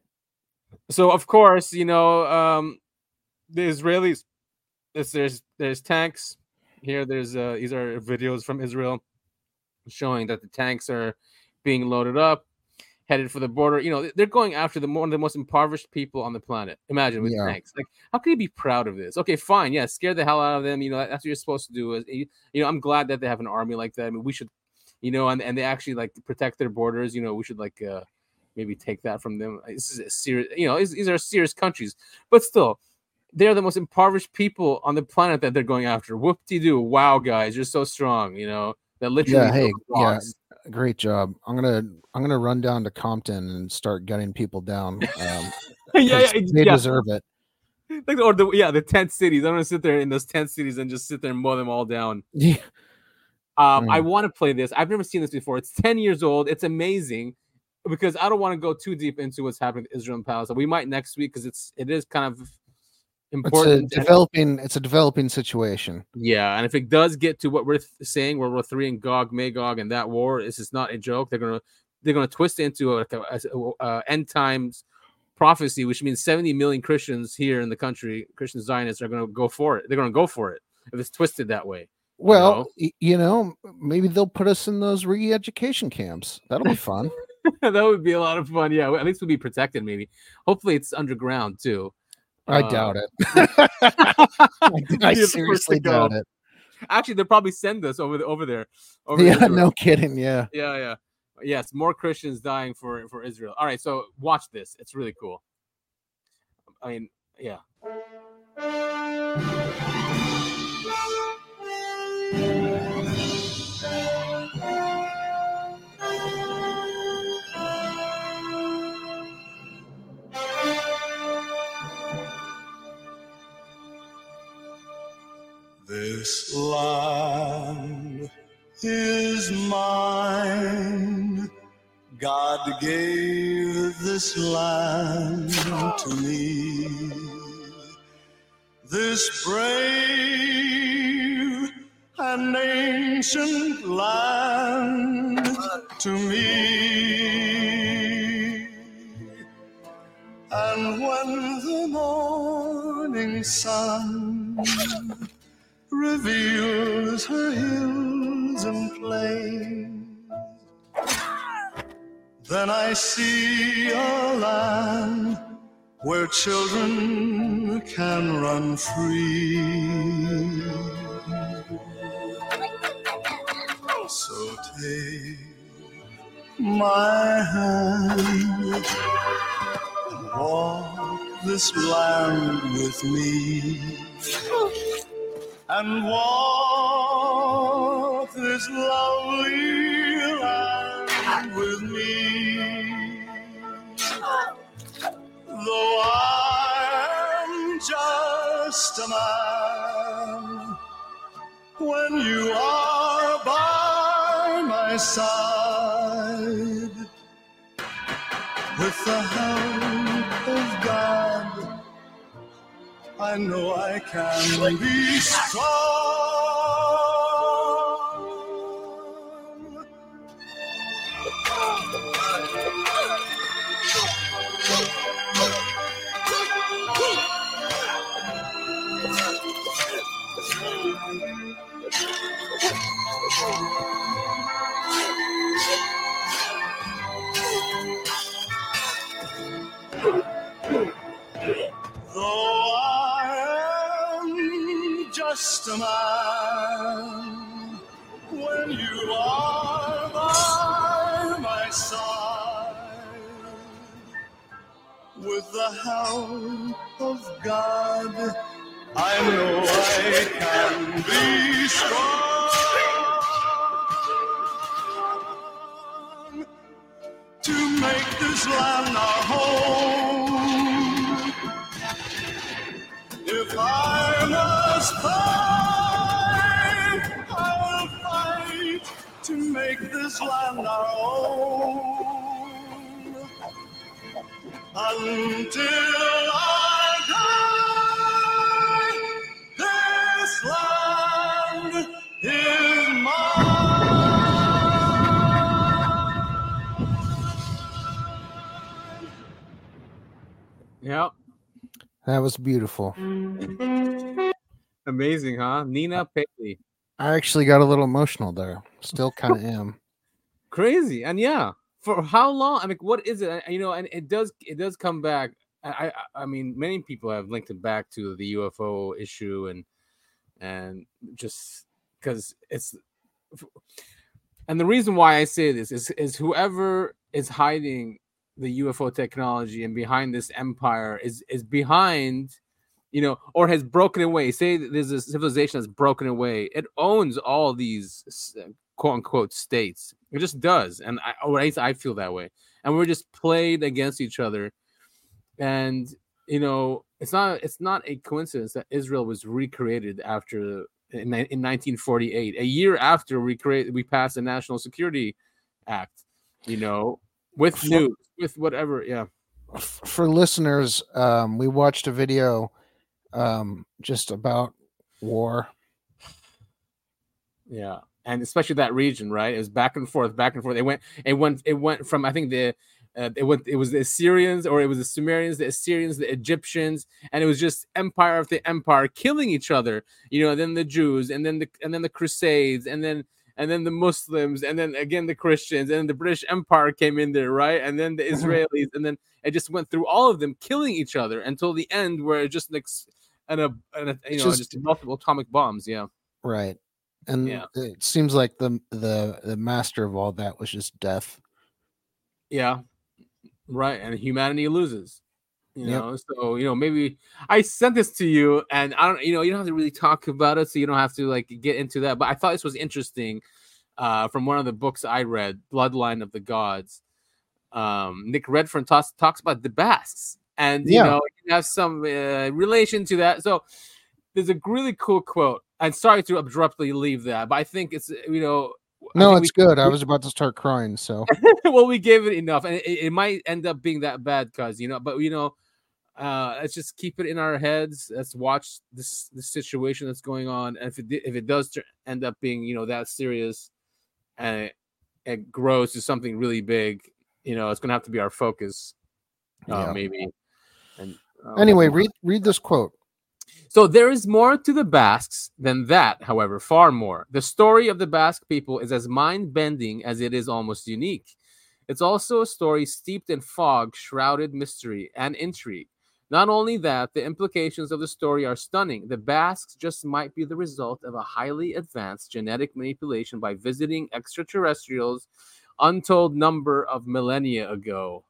so of course, you know, um, the Israelis. It's, there's there's tanks here. There's uh, these are videos from Israel showing that the tanks are being loaded up, headed for the border. You know, they're going after the one of the most impoverished people on the planet. Imagine with Yeah. tanks. Like, how can you be proud of this? Okay, fine, yeah, scare the hell out of them. You know, that's what you're supposed to do. Is you you know, I'm glad that they have an army like that. I mean, we should, you know, and, and they actually like protect their borders. You know, we should like uh, maybe take that from them. This is a serious, you know, these, these are serious countries, but still, they're the most impoverished people on the planet that they're going after. Whoop-de-doo. Wow, guys, you're so strong. You know, that literally. yeah. Hey, build yeah. rocks. Great job. I'm gonna I'm gonna run down to Compton and start getting people down. Um, yeah, 'cause yeah, they yeah. deserve it. Like, or the yeah, the tent cities. I'm gonna sit there in those tent cities and just sit there and mow them all down. Yeah. Um, I Mm. want to play this. I've never seen this before. It's ten years old. It's amazing because I don't want to go too deep into what's happening with Israel and Palestine. We might next week because it's it is kind of It's a important. and- developing. It's a developing situation. yeah, and if it does get to what we're th- saying, World War Three and Gog Magog and that war, this is not a joke. They're gonna they're gonna twist it into a, a, a, a end times prophecy, which means seventy million Christians here in the country, Christian Zionists, are gonna go for it. They're gonna go for it if it's twisted that way. Well, y- you know, maybe they'll put us in those re-education camps. That'll be fun. That would be a lot of fun. Yeah, at least we'll be protected. Maybe, hopefully, it's underground too. I Uh, doubt it. I, I Be the first seriously to go. doubt it. Actually, they'll probably send us over the, over there. Over Yeah, Israel. no kidding. Yeah. Yeah, yeah. Yes, more Christians dying for for Israel. All right, so watch this. It's really cool. I mean, yeah. This land is mine. God gave this land to me. This brave and ancient land to me. And when the morning sun reveals her hills and plains, then I see a land where children can run free. So take my hand, walk this land with me, and walk this lovely land with me. Though I'm just a man, when you are by my side, with the help of God, I know I can be strong. Though I am just a man, when you are by my side, with the help of God, I know I can be strong to make this land our home. If I must fight, I will fight to make this land our own. Until I die, this land is mine. Yep. That was beautiful. Amazing, huh? Nina Paley. I actually got a little emotional there. Still kind of am. Crazy. And yeah, for how long? I mean, what is it? You know, and it does it does come back. I I, I mean, many people have linked it back to the U F O issue and and just because it's and the reason why I say this is is whoever is hiding the U F O technology and behind this empire is is behind, you know, or has broken away. Say there's a civilization that's broken away. It owns all these quote unquote states. It just does, and I, or at least I feel that way. And we're just played against each other. And you know, it's not it's not a coincidence that Israel was recreated after in, in nineteen forty-eight, a year after we create we passed the National Security Act. You know. With news, with whatever, yeah. For listeners, um, we watched a video um, just about war. Yeah, and especially that region, right? It was back and forth, back and forth. It went, it went, it went from I think the, uh, it went, it was the Assyrians or it was the Sumerians, the Assyrians, the Egyptians, and it was just empire after empire killing each other. You know, then the Jews, and then the and then the Crusades, and then. And then the Muslims, and then again the Christians, and then the British Empire came in there, right? And then the Israelis, and then it just went through all of them, killing each other until the end, where it just like, and a, and a you know, just, just multiple atomic bombs, yeah, right. And yeah. It seems like the the the master of all that was just death. Yeah, right. And humanity loses. You know, yep. So you know, maybe I sent this to you, and I don't, you know, you don't have to really talk about it, so you don't have to like get into that. But I thought this was interesting uh, from one of the books I read, Bloodline of the Gods. Um, Nick Redfern talks talks about the Basques, and you yeah. know, you have some uh, relation to that. So there's a really cool quote I'm sorry to abruptly leave that, but I think it's you know. No, I it's we, good. I was about to start crying. So. Well, we gave it enough, and it, it might end up being that bad, cause you know. But you know, uh, let's just keep it in our heads. Let's watch this this situation that's going on, and if it if it does end up being you know that serious, and it, it grows to something really big, you know, it's gonna have to be our focus, uh, Yeah. maybe. And uh, Anyway, read read this quote. So there is more to the Basques than that, however, far more. The story of the Basque people is as mind-bending as it is almost unique. It's also a story steeped in fog, shrouded mystery, and intrigue. Not only that, the implications of the story are stunning. The Basques just might be the result of a highly advanced genetic manipulation by visiting extraterrestrials untold number of millennia ago.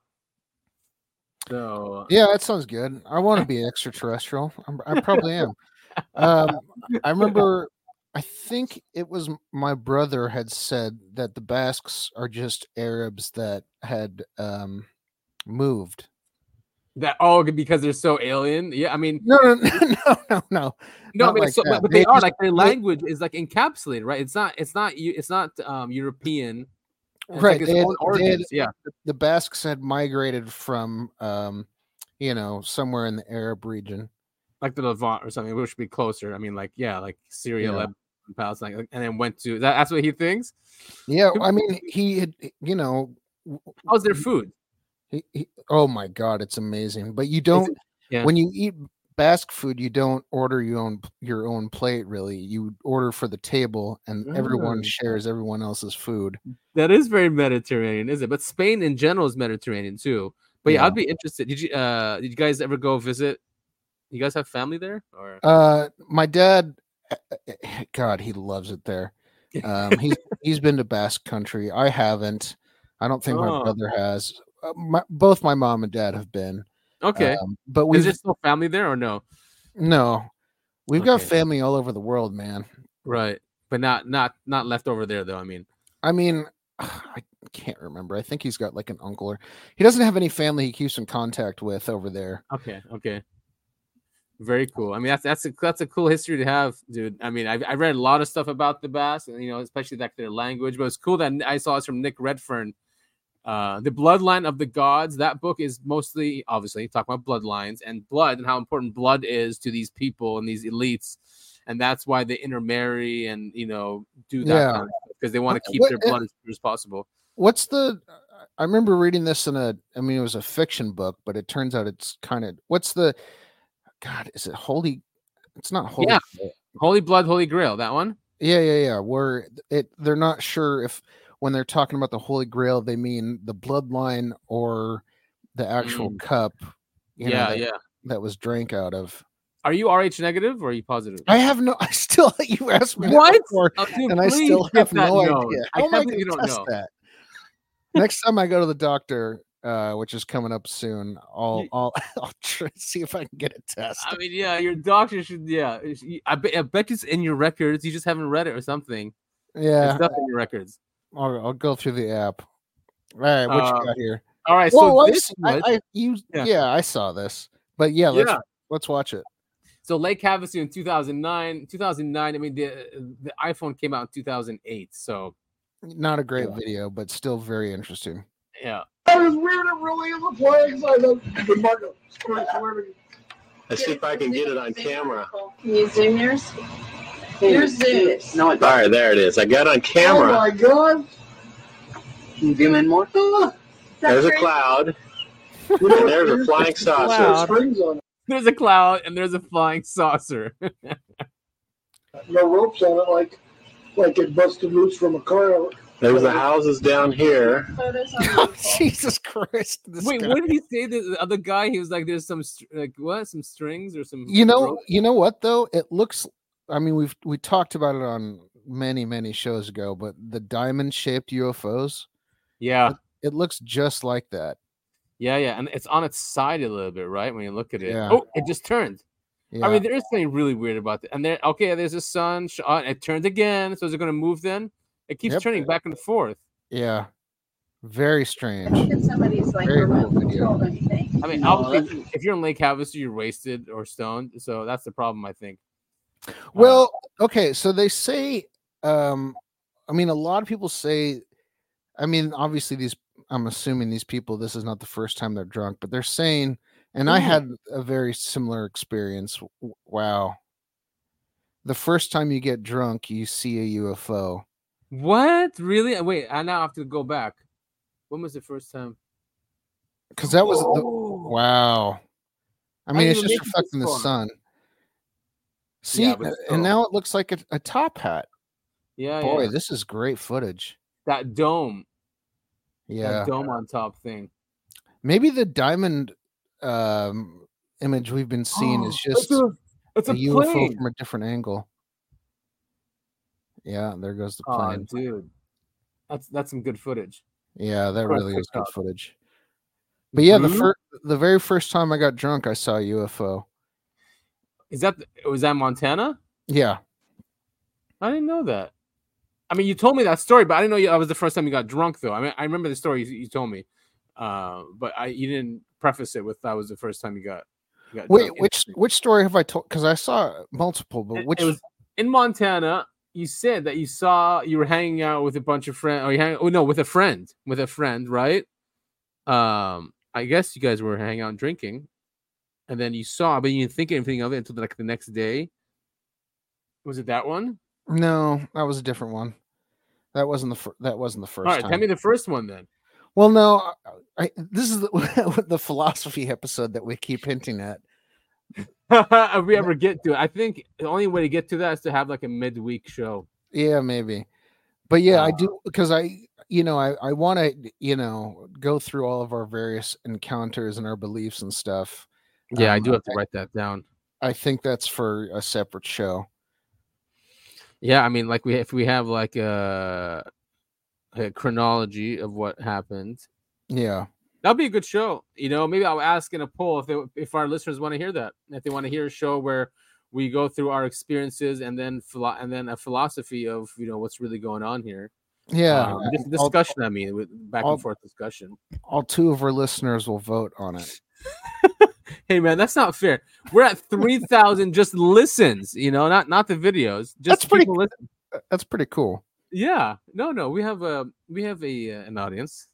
So Yeah, that sounds good. I want to be extraterrestrial. I'm, I probably am. Um, I remember, I think it was my brother had said that the Basques are just Arabs that had um, moved. that oh because they're so alien. Yeah, I mean No, no, no, no, no, no. No, Not I mean, like so, that. but, but they, are just- like their they- language is like encapsulated, right? It's not, it's not, you, it's not um European, It's right. Like its they had- own they had- origins. Yeah, the Basques had migrated from, um, you know, somewhere in the Arab region. like the Levant or something, which would be closer. I mean, like yeah, like Syria, Yeah. Lebanon, Palestine, and then went to that. That's what he thinks. Yeah, I mean, he had, you know, How's their food? He, he, oh my God, it's amazing. But you don't, yeah. when you eat Basque food, you don't order your own your own plate. Really, you order for the table, and everyone Mm. shares everyone else's food. That is very Mediterranean, is it? But Spain in general is Mediterranean too. But yeah, Yeah. I'd be interested. Did you uh did you guys ever go visit? You guys have family there? Or Uh, my dad, God, he loves it there. Um, he's he's been to Basque Country. I haven't. I don't think Oh. my brother has. Uh, my, both my mom and dad have been. okay. Um, but we Is there still family there or no? no, we've got Okay. family all over the world, man. Right. But not not not left over there though. I mean, I mean, I can't remember. I think he's got like an uncle, or he doesn't have any family he keeps in contact with over there. okay, okay. Very cool. I mean, that's that's a that's a cool history to have, dude. I mean, I I read a lot of stuff about the Basque, and you know, especially like their language. But it's cool that I saw this from Nick Redfern. Uh, the Bloodline of the Gods. That book is mostly, obviously, talking about bloodlines and blood and how important blood is to these people and these elites, and that's why they intermarry and you know do that Yeah. kind of stuff because they want to keep What- their blood as pure as possible. What's the? I remember reading this in a. I mean, it was a fiction book, but it turns out it's kind of. What's the? God, is it holy? It's not holy. Yeah, Holy Blood, Holy Grail. That one. Yeah, yeah, yeah. Where it they're not sure if when they're talking about the Holy Grail, they mean the bloodline or the actual cup. You know, Yeah, that, yeah. that was drank out of. Are you R H negative or are you positive? I have no. I still. You asked me that What? before, Oh, dude, and I please still get have no that known. idea. I How am can't I believe you going to don't test know. that? Next time I go to the doctor, uh, which is coming up soon, I'll I'll I'll try to see if I can get a test. I mean, yeah, your doctor should. Yeah, I bet. I bet it's in your records. You just haven't read it or something. Yeah, It's definitely in your records. I'll, I'll go through the app. All right, what Uh, you got here? all right, Well, so I this s- I, one- I- you, Yeah. yeah. I saw this, but yeah, let's Yeah. let's watch it. So Lake Havasu in two thousand nine. two thousand nine. I mean, the the iPhone came out in two thousand eight. So Not a great video, but still very interesting. yeah. That is weird. It really is a play. I know. The market. Let's see if I can get it on camera. Can you zoom yours? Yours zooms. No, all right, there it is. I got it on camera. Oh my god. Can you zoom in more? There's a cloud, and there's a flying saucer. Springs on it. There's a cloud and there's a flying saucer. No ropes on it, like like it busted loose from a car. There's the houses down here. Jesus Christ! This Wait, guy. what did he say? The the other guy, he was like, "There's some str- like what? Some strings or some." You know, rope? you know what though? It looks. I mean, we've we talked about it on many many shows ago, but the diamond shaped U F Os. Yeah. It, it looks just like that. Yeah, yeah, and it's on its side a little bit, right? When you look at it. Yeah. Oh, it just turned. Yeah. I mean, there is something really weird about it. And there, okay, there's a sun. sh- uh, It turned again. So is it going to move then? It keeps Yep. turning back and forth. Yeah, very strange. If somebody's like Very remote cool video. control anything. I mean, No, obviously, if you're in Lake Havasu, you're wasted or stoned. So that's the problem, I think. Well, okay, so they say, um, I mean, a lot of people say, I mean, obviously these, I'm assuming these people, this is not the first time they're drunk, but they're saying, and I Ooh. had a very similar experience. W- Wow. The first time you get drunk, you see a U F O. What? Really? Wait, I now have to go back. When was the first time? Because that was the, Oh. wow. I I mean, didn't it's even just make it this reflecting the far. sun. See, Yeah, but and still. now it looks like a, a top hat. Yeah, Boy, yeah. this is great footage. That dome. Yeah. That dome on top thing. Maybe the diamond um, image we've been seeing is It's just a- it's a U F O plane. from a different angle. Yeah, there goes the Oh, plane. dude. That's that's some good footage. Yeah, that Or really is good TikTok. footage. But yeah, the Blue? first, the very first time I got drunk, I saw a U F O. Is that was that Montana? Yeah, I didn't know that. I mean, you told me that story, but I didn't know you, that was the first time you got drunk, though. I mean, I remember the story you, you told me, uh, but I you didn't preface it with that was the first time you got. You got wait, drunk. which which story have I told? Because I saw multiple, but It- which it was in Montana. You said that you saw you were hanging out with a bunch of friends, or you hang, oh no, with a friend, with a friend, right? Um, I guess you guys were hanging out and drinking, and then you saw, but you didn't think anything of it until like the next day. Was it that one? no, that was a different one. That wasn't the fir- that wasn't the first All right, time. tell me the first one then. Well, no, I, I, this is the, the philosophy episode that we keep hinting at. If we ever get to it, I think the only way to get to that is to have like a midweek show. Yeah, maybe. But yeah, I Uh, do because I, you know, I, I want to, you know, go through all of our various encounters and our beliefs and stuff. Yeah, I Um, do have to write that down. I think that's for a separate show. Yeah, I mean, like we if we have like a, a chronology of what happened, Yeah. that'll be a good show. You know, maybe I'll ask in a poll if they, if our listeners want to hear that. If they want to hear a show where we go through our experiences and then philo- and then a philosophy of you know what's really going on here. Yeah. Um, just a I'll- discussion. I mean, with back I'll- and forth discussion. All two of our listeners will vote on it. Hey man, that's not fair. We're at three thousand just listens. You know, not not the videos. Just That's pretty. people listen. That's pretty cool. Yeah. No, no. We have a we have a uh, an audience.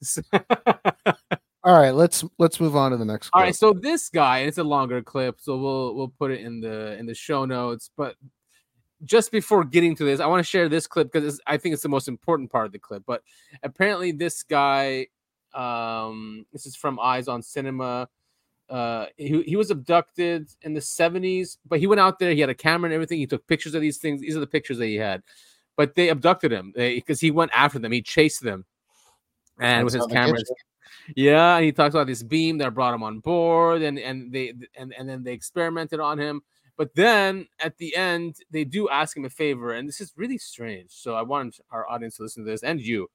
All right, let's let's move on to the next. All clip. right, so this guy, and it's a longer clip, so we'll we'll put it in the in the show notes. But just before getting to this, I want to share this clip because I think it's the most important part of the clip. But apparently, this guy, um, this is from Eyes on Cinema. Uh, he he was abducted in the seventies, but he went out there. He had a camera and everything. He took pictures of these things. These are the pictures that he had. But they abducted him because he went after them. He chased them, and with That's his how they get cameras. you. Yeah, and he talks about this beam that brought him on board, and and they and, and then they experimented on him. But then at the end, they do ask him a favor, and this is really strange. So I want our audience to listen to this, and you.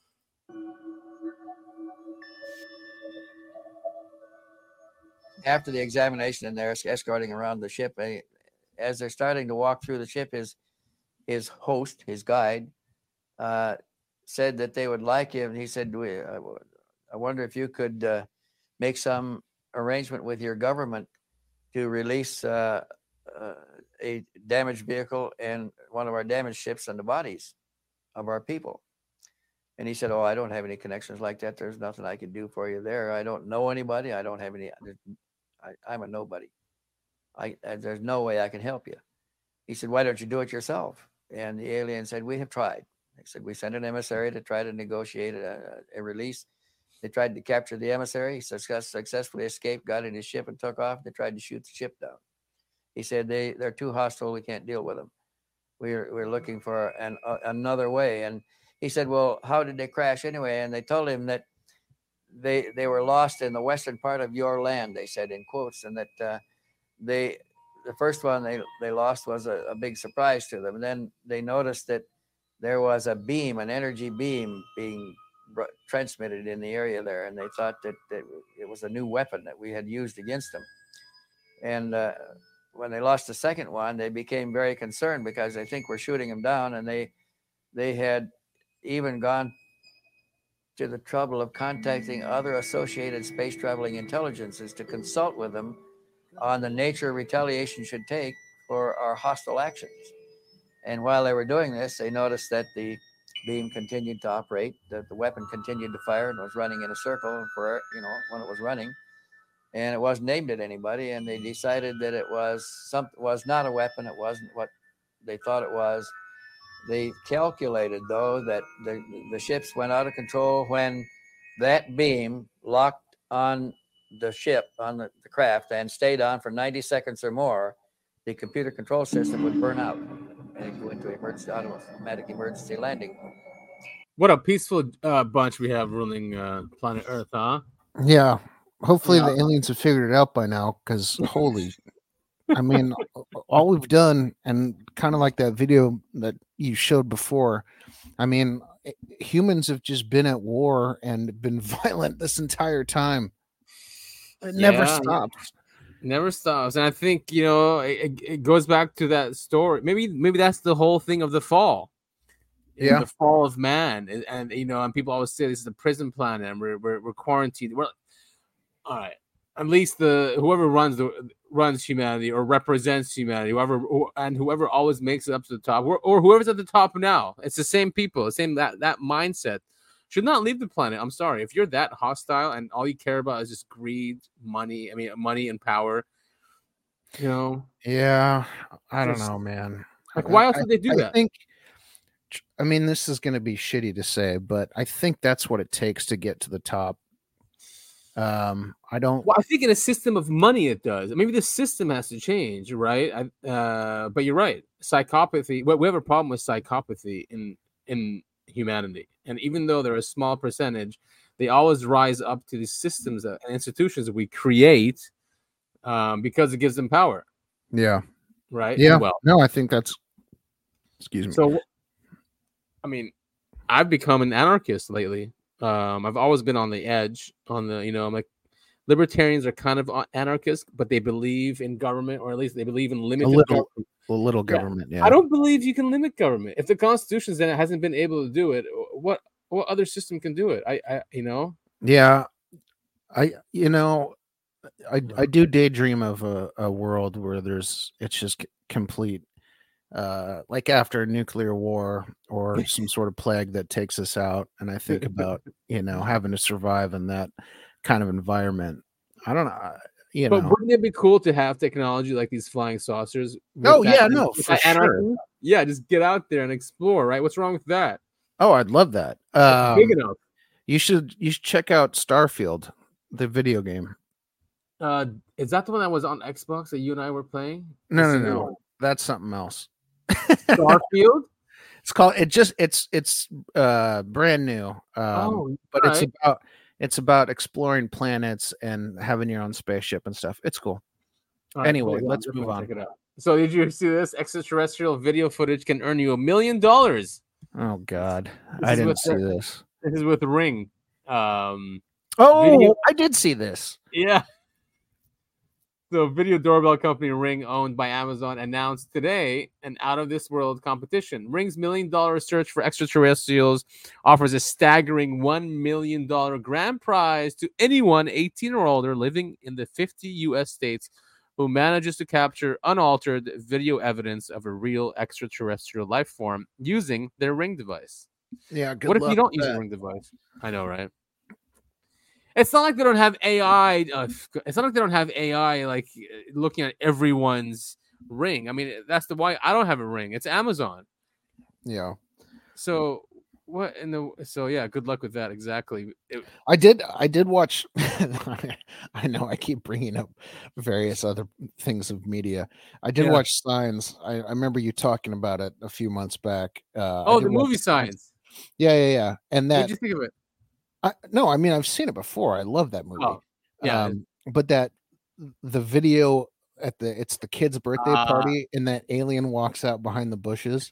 After the examination, and they're escorting around the ship, eh, as they're starting to walk through the ship, his his host, his guide, uh, said that they would like him. He said, "We, I, I wonder if you could uh, make some arrangement with your government to release uh, uh, a damaged vehicle and one of our damaged ships and the bodies of our people." And he said, "Oh, I don't have any connections like that. There's nothing I can do for you there. I don't know anybody. I don't have any. I, I'm a nobody. I, I there's no way I can help you." He said, "Why don't you do it yourself?" And the alien said, "We have tried." They said, "We sent an emissary to try to negotiate a, a release. They tried to capture the emissary. He success, successfully escaped, got in his ship and took off. They tried to shoot the ship down." He said, they, they're too hostile. We can't deal with them. We're, we're looking for an, uh, another way. And he said, "Well, how did they crash anyway?" And they told him that they they were lost in the western part of your land, they said in quotes, and that uh, they the first one they, they lost was a, a big surprise to them. And then they noticed that there was a beam, an energy beam being br- transmitted in the area there, and they thought that, that it was a new weapon that we had used against them. And uh, when they lost the second one, they became very concerned because they think we're shooting them down, and they they had even gone to the trouble of contacting other associated space traveling intelligences to consult with them on the nature retaliation should take for our hostile actions. And while they were doing this, they noticed that the beam continued to operate, that the weapon continued to fire and was running in a circle for, you know, when it was running. And it wasn't aimed at anybody. And they decided that it was some, was not a weapon. It wasn't what they thought it was. They calculated, though, that the, the ships went out of control when that beam locked on the ship, on the, the craft, and stayed on for ninety seconds or more. The computer control system would burn out and go into emergency, automatic emergency landing. What a peaceful uh, bunch we have ruling uh, planet Earth, huh? Yeah. Hopefully Yeah. the aliens have figured it out by now, because holy, I mean, all we've done, and kind of like that video that you showed before, I mean, humans have just been at war and been violent this entire time. It never Yeah. stops. Never stops. And I think, you know, it, it goes back to that story. Maybe maybe that's the whole thing of the fall. Is Yeah. The fall of man. And, and, you know, and people always say this is a prison planet and we're, we're, we're quarantined. We're, all right. At least the whoever runs the runs humanity or represents humanity, whoever or, and whoever always makes it up to the top, or, or whoever's at the top now, it's the same people, the same that that mindset should not leave the planet. I'm sorry, if you're that hostile and all you care about is just greed, money. I mean, money and power. You know. Yeah, I don't Just- know, man. Like, why else I- would they do I that? think, I mean, this is going to be shitty to say, but I think that's what it takes to get to the top. Um, I don't. Well, I think in a system of money, it does. Maybe the system has to change, right? I, uh, but you're right. Psychopathy. We we have a problem with psychopathy in in humanity, and even though they're a small percentage, they always rise up to these systems that, and institutions that we create um, because it gives them power, Yeah. right? Yeah. And wealth. No, I think that's. Excuse me. So, I mean, I've become an anarchist lately. Um, I've always been on the edge, on the, you know, I'm like, libertarians are kind of anarchists, but they believe in government, or at least they believe in a limited little, government. a little Yeah. government. Yeah. I don't believe you can limit government. If the Constitution then hasn't been able to do it, what what other system can do it? I, I you know, Yeah, I you know, I I do daydream of a, a world where there's it's just c- complete, uh, like after a nuclear war or some sort of plague that takes us out, and I think about you know having to survive in that kind of environment. I don't know, I- you but know. wouldn't it be cool to have technology like these flying saucers? with Oh, that- yeah, no, with for that anarchy? sure. Yeah, just get out there and explore. Right? What's wrong with that? Oh, I'd love that. Um, Big enough. You should you should check out Starfield, the video game. Uh, is that the one that was on Xbox that you and I were playing? No, This no, is the no. one. That's something else. Starfield. It's called it just it's it's uh brand new. Um Oh, but it's alright. about it's about exploring planets and having your own spaceship and stuff. It's cool. All right, Anyway, cool. Yeah, let's I'm move definitely on. check it out. So, did you see this? Extraterrestrial video footage can earn you a million dollars. Oh God. This I is didn't with see the- this. This is with Ring. Um, Oh, video- I did see this. yeah. So, video doorbell company Ring, owned by Amazon, announced today an out-of-this-world competition. Ring's million-dollar search for extraterrestrials offers a staggering one million dollars grand prize to anyone eighteen or older living in the fifty U S states who manages to capture unaltered video evidence of a real extraterrestrial life form using their Ring device. Yeah, good What if you luck don't with use a that. Ring device? I know, right? It's not like they don't have A I. Uh, it's not like they don't have A I like uh, looking at everyone's Ring. I mean, that's the why I don't have a Ring. It's Amazon. Yeah. So what in the so yeah, good luck with that. Exactly. It- I did I did watch I know I keep bringing up various other things of media. I did Yeah. watch Signs. I, I remember you talking about it a few months back. Uh, I oh, did the watch movie Signs. Yeah, yeah, yeah. And What that did you think of it? I, no, I mean I've seen it before. I love that movie. Oh, yeah. Um, but that the video at the it's the kid's birthday Ah. party and that alien walks out behind the bushes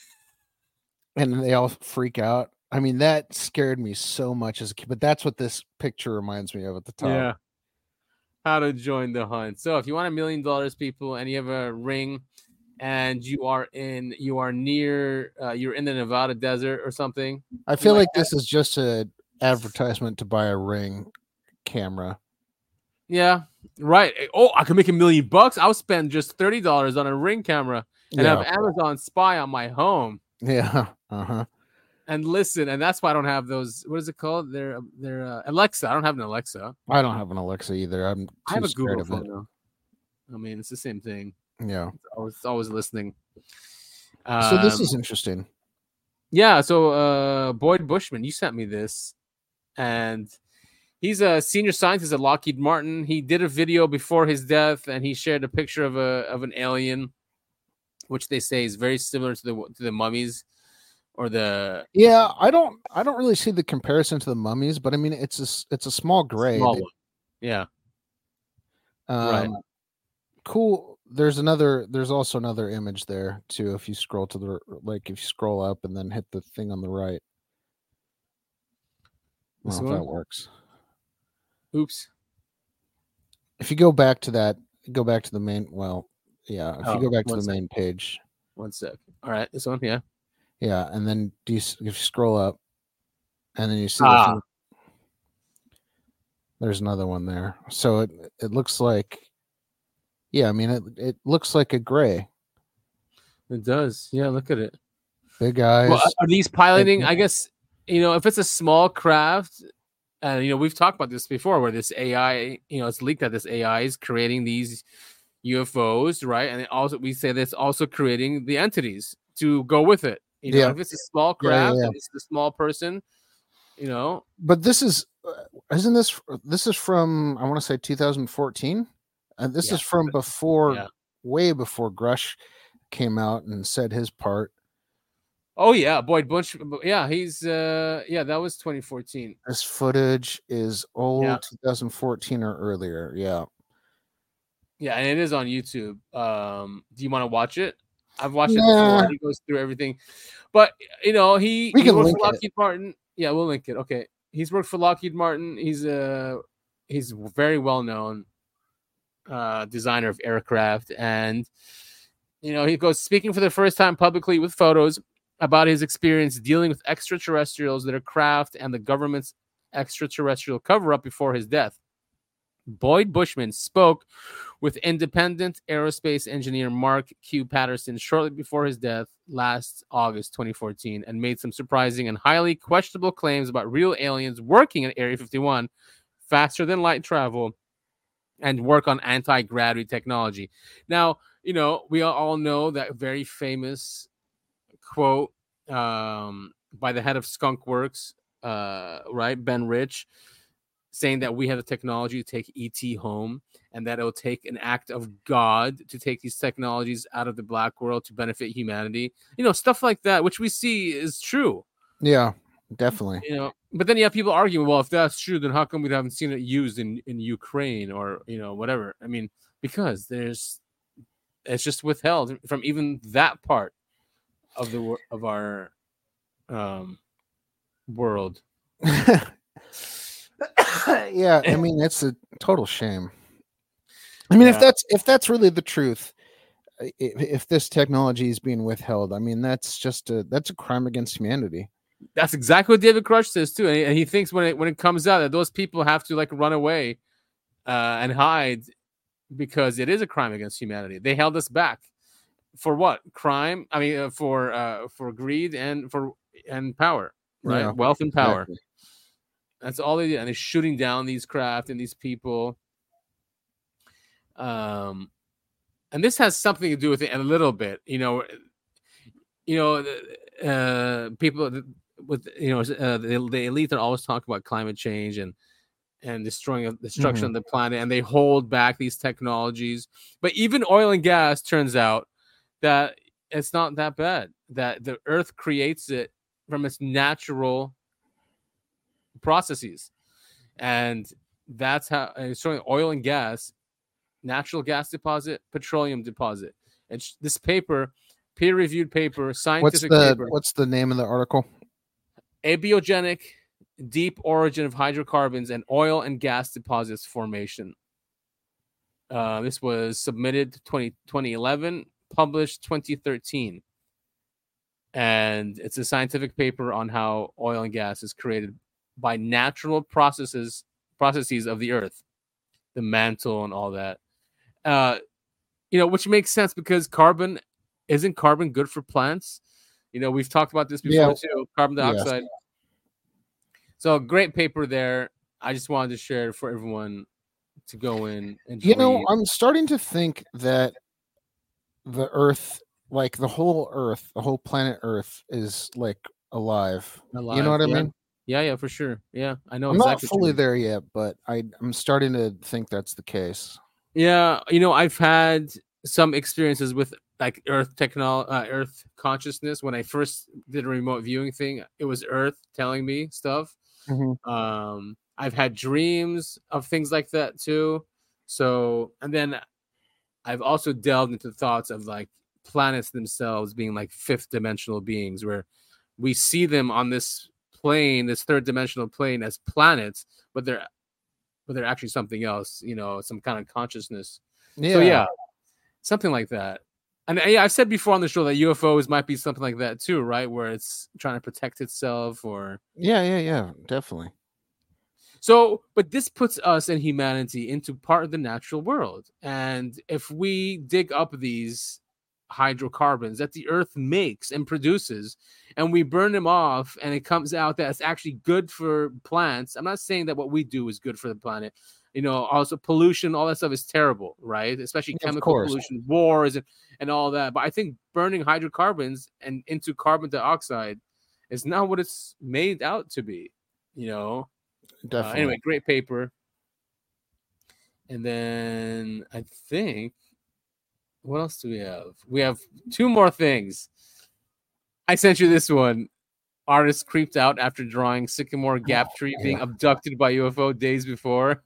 and they all freak out. I mean, that scared me so much as a kid, but that's what this picture reminds me of at the top. Yeah. How to join the hunt. So if you want a million dollars, people, and you have a Ring, and you are in, you are near, uh, you're in the Nevada desert or something. I feel like like this is just a advertisement to buy a Ring camera. Yeah, right. Oh, I could make a million bucks. I'll spend just thirty dollars on a Ring camera and Yeah. have Amazon Spy on my home. Yeah. Uh-huh. And listen, and that's why I don't have those. What is it called? They're they're uh, Alexa. I don't have an Alexa. I don't have an Alexa either. I'm too I have a scared Google of phone it. though. I mean, it's the same thing. Yeah. It's always, it's always listening. So this Um, is interesting. Yeah, so uh, Boyd Bushman, you sent me this, and he's a senior scientist at Lockheed Martin. He did a video before his death, and he shared a picture of a of an alien, which they say is very similar to the to the mummies, or the Yeah, I don't I don't really see the comparison to the mummies, but I mean it's a s- it's a small grade. small one. Yeah, Um, right. Cool. There's another. There's also another image there too. If you scroll to the like, if you scroll up and then hit the thing on the right. I This don't know if one? that works. Oops. If you go back to that, go back to the main. Well, yeah. If Oh, you go back to one the sec. main page, One sec. All right, this one, yeah. yeah, and then do you, s- if you scroll up, and then you see Ah. the thing, there's another one there. So it it looks like, yeah. I mean, it it looks like a gray. It does. Yeah, look at it. Big eyes. Well, are these piloting? big- I guess, you know, if it's a small craft, and you know, we've talked about this before, where this A I, you know, it's leaked that this A I is creating these U F Os, right? And it also, we say that's also creating the entities to go with it. You know, Yeah. if it's a small Yeah, yeah, craft yeah. and it's a small person, you know, But this is, uh, isn't this? This is from I want to say two thousand fourteen, and this Yeah, is from before, yeah. way before Grush came out and said his part. Oh yeah, Boyd Bush. Yeah, he's uh, yeah, that was twenty fourteen. This footage is old, Yeah. two thousand fourteen or earlier. Yeah. Yeah, and it is on YouTube. Um, do you want to watch it? I've watched it Nah. before. He goes through everything, but you know, he, We he can worked link for it. Lockheed Martin. Yeah, we'll link it. Okay, he's worked for Lockheed Martin. He's a he's very well known uh, designer of aircraft, and you know, he goes speaking for the first time publicly with photos about his experience dealing with extraterrestrials, their craft, and the government's extraterrestrial cover-up before his death. Boyd Bushman spoke with independent aerospace engineer Mark Q. Patterson shortly before his death last August twenty fourteen and made some surprising and highly questionable claims about real aliens working at Area fifty-one, faster than light travel, and work on anti-gravity technology. Now, you know, we all know that very famous quote um, by the head of Skunk Works, uh, right, Ben Rich, saying that we have the technology to take E T home and that it'll take an act of God to take these technologies out of the black world to benefit humanity. You know, stuff like that, which we see is true. Yeah, definitely. You know, but then you have people arguing, well, if that's true, then how come we haven't seen it used in, in Ukraine or, you know, whatever? I mean, because there's, it's just withheld from even that part of the wor- of our um, world. Yeah, I mean it's a total shame. I mean, if Yeah. that's if that's really the truth, i- if, if this technology is being withheld, I mean that's just a that's a crime against humanity. That's exactly what David Crush says too, and he, and he thinks when it when it comes out that those people have to like run away uh, and hide because it is a crime against humanity. They held us back for what crime? I mean, uh, for uh, for greed and for and power, right? Yeah, Wealth and power. exactly. That's all they did, and they're shooting down these craft and these people. Um, and this has something to do with it a little bit, you know. You know, uh, people with you know uh, the, the elite are always talking about climate change and and destroying destruction Mhm. of the planet, and they hold back these technologies. But even oil and gas turns out that it's not that bad. That the Earth creates it from its natural processes, and that's how and it's showing oil and gas, natural gas deposit, petroleum deposit. And sh- this paper, peer-reviewed paper, What's scientific the paper, what's the name of the article? abiogenic deep origin of hydrocarbons and oil and gas deposits formation. Uh, this was submitted twenty, twenty eleven, published twenty thirteen. And it's a scientific paper on how oil and gas is created by natural processes processes of the earth. the mantle and all that. Uh, you know, which makes sense because carbon isn't carbon good for plants. You know, we've talked about this before Yeah. too. Carbon dioxide. Yes. So great paper there. I just wanted to share it for everyone to go in and You know, read. I'm starting to think that the Earth, like the whole Earth, the whole planet Earth, is like alive. You know Alive, what I yeah. mean? Yeah, yeah, for sure. Yeah, I know I'm exactly. not what you fully mean. there yet, but I, I'm starting to think that's the case. Yeah, you know, I've had some experiences with like Earth technology, uh, Earth consciousness. When I first did a remote viewing thing, it was Earth telling me stuff. Mhm. Um, I've had dreams of things like that too. So, and then I've also delved into thoughts of like planets themselves being like fifth dimensional beings, where we see them on this plane, this third dimensional plane, as planets, but they're but they're actually something else, you know, some kind of consciousness. So Yeah. yeah, something like that. And yeah, I've said before on the show that U F Os might be something like that too, right? Where it's trying to protect itself or Yeah, yeah, yeah, definitely. so, but this puts us and humanity into part of the natural world. And if we dig up these hydrocarbons that the earth makes and produces, and we burn them off, and it comes out that it's actually good for plants. I'm not saying that what we do is good for the planet. You know, also pollution, all that stuff is terrible, right? Especially Of chemical course. pollution, wars, and, and all that. But I think burning hydrocarbons and into carbon dioxide is not what it's made out to be, you know? Uh, Definitely. anyway, great paper. And then I think, what else do we have? We have two more things. I sent you this one. Artist creeped out after drawing Sycamore Gap tree being abducted by U F O days before.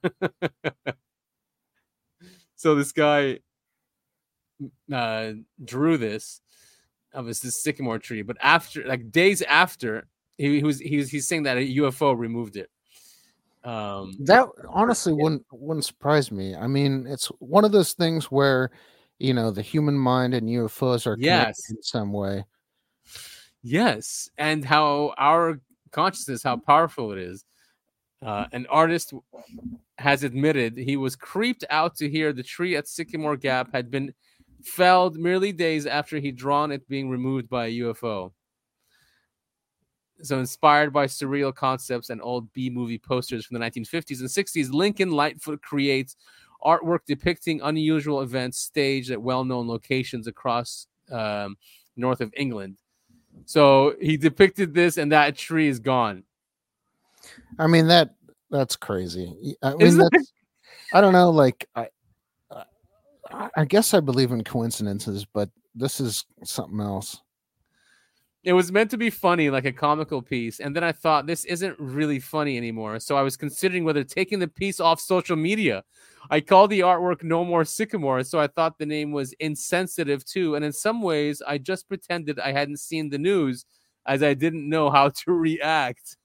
So this guy uh, drew this of this, this sycamore tree, but after, like days after, he, he was he was he's saying that a U F O removed it. Um, That honestly wouldn't wouldn't surprise me. I mean, it's one of those things where, you know, the human mind and U F Os are connected Yes. in some way. Yes, and how our consciousness, how powerful it is. Uh, an artist has admitted he was creeped out to hear the tree at Sycamore Gap had been felled merely days after he'd drawn it being removed by a U F O. So inspired by surreal concepts and old B-movie posters from the nineteen fifties and sixties, Lincoln Lightfoot creates artwork depicting unusual events staged at well-known locations across um, north of England. So he depicted this, and that tree is gone. I mean that that's crazy. I mean, Isn't it? that's, I don't know. Like I, I, I guess I believe in coincidences, but this is something else. It was meant to be funny, like a comical piece. And then I thought, this isn't really funny anymore. So I was considering whether taking the piece off social media. I called the artwork No More Sycamore, so I thought the name was insensitive too. And in some ways, I just pretended I hadn't seen the news as I didn't know how to react.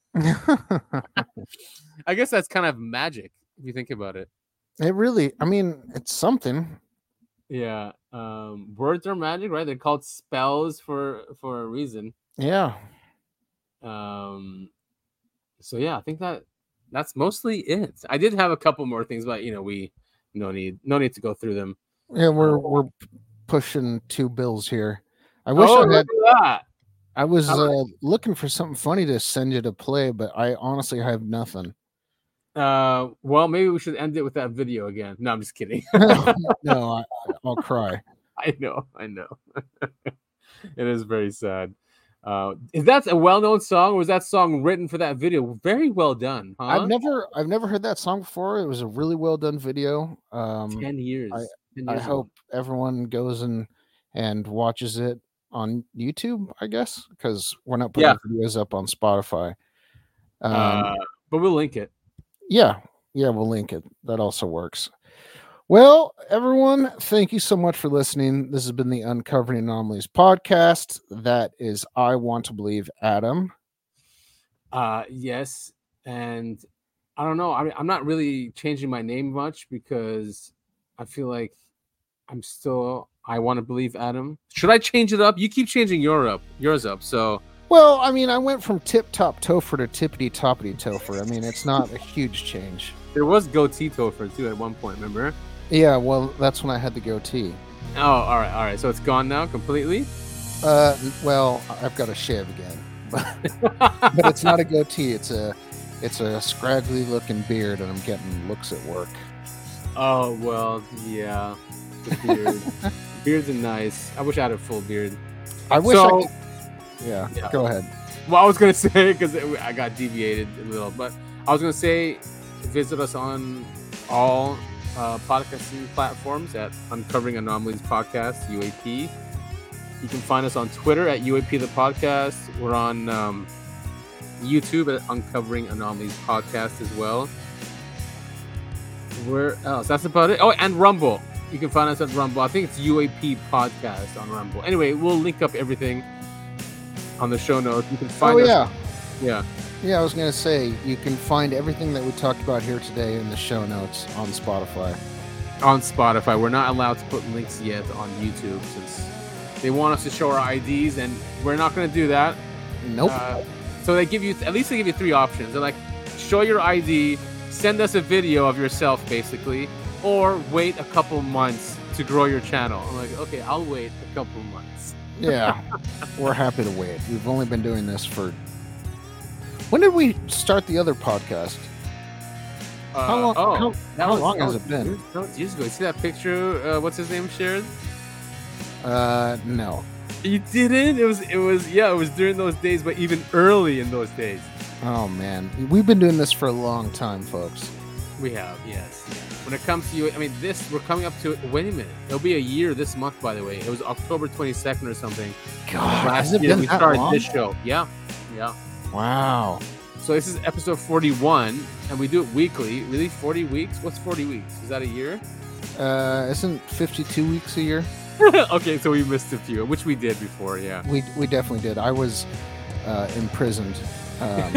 I guess that's kind of magic if you think about it. It really, I mean, it's something. Yeah. Um, words are magic, right? They're called spells for for a reason. Yeah. Um, so yeah, I think that that's mostly it. I did have a couple more things, but you know, we no need no need to go through them. Yeah, we're we're pushing two bills here. I wish Oh, I had. look at that. I was How uh, looking for something funny to send you to play, but I honestly have nothing. Uh, well, maybe we should end it with that video again. No, I'm just kidding. No, I, I'll cry. I know, I know. It is very sad. Uh, is that a well-known song, or was that song written for that video? Very well done, huh? I've never, I've never heard that song before. It was a really well done video. Um, Ten years. I, Ten I years hope everyone goes and and watches it on YouTube, I guess, because we're not putting Yeah. videos up on Spotify. Um, uh, but we'll link it. Yeah, yeah, we'll link it. That also works. Well, everyone, thank you so much for listening. This has been the Uncovering Anomalies podcast. That is I Want to Believe Adam. Uh, yes, and I don't know. I mean, I'm not really changing my name much because I feel like I'm still. I want to believe Adam. Should I change it up? You keep changing your up, yours up. So Well, I mean, I went from Tip Top Topher to Tippity Toppity Topher. I mean, it's not a huge change. There was goatee Topher too at one point. Remember? Yeah, well, that's when I had the goatee. Oh, all right, all right. So it's gone now completely. Uh, well, I've got a shave again, but, but it's not a goatee. It's a, it's a scraggly looking beard, and I'm getting looks at work. Oh well, yeah. The beard. Beards are nice. I wish I had a full beard. I wish So- I could. Yeah, Yeah. go ahead. Well, I was gonna say because I got deviated a little, but I was gonna say visit us on all uh, podcasting platforms at Uncovering Anomalies Podcast U A P. You can find us on Twitter at U A P the Podcast. We're on um, YouTube at Uncovering Anomalies Podcast as well. Where else? That's about it. Oh, and Rumble. You can find us at Rumble. I think it's U A P Podcast on Rumble. Anyway, we'll link up everything on the show notes. You can find Oh, us. yeah. Yeah. Yeah, I was going to say, you can find everything that we talked about here today in the show notes on Spotify. On Spotify. We're not allowed to put links yet on YouTube since they want us to show our I Ds, and we're not going to do that. Nope. Uh, so they give you, at least they give you three options. They're like, show your I D, send us a video of yourself, basically, or wait a couple months to grow your channel. I'm like, okay, I'll wait a couple months. Yeah, we're happy to wait. We've only been doing this for... When did we start the other podcast? Uh, How long- oh, how- that how was- long that has was it been? Years, that was years ago. You see that picture? Uh, what's his name shared? Uh, no. You didn't? It was, it was, yeah, it was during those days, but even early in those days. Oh, man. We've been doing this for a long time, folks. We have, yes. When it comes to you, I mean, this, we're coming up to, wait a minute. It'll be a year this month, by the way. It was October twenty-second or something. God, Last has it year been we that started long? this show. Yeah. Yeah. Wow. So this is episode forty-one, and we do it weekly. Really? forty weeks? What's forty weeks? Is that a year? Uh, isn't fifty-two weeks a year? Okay, so we missed a few, which we did before, yeah. We we definitely did. I was uh, imprisoned, um,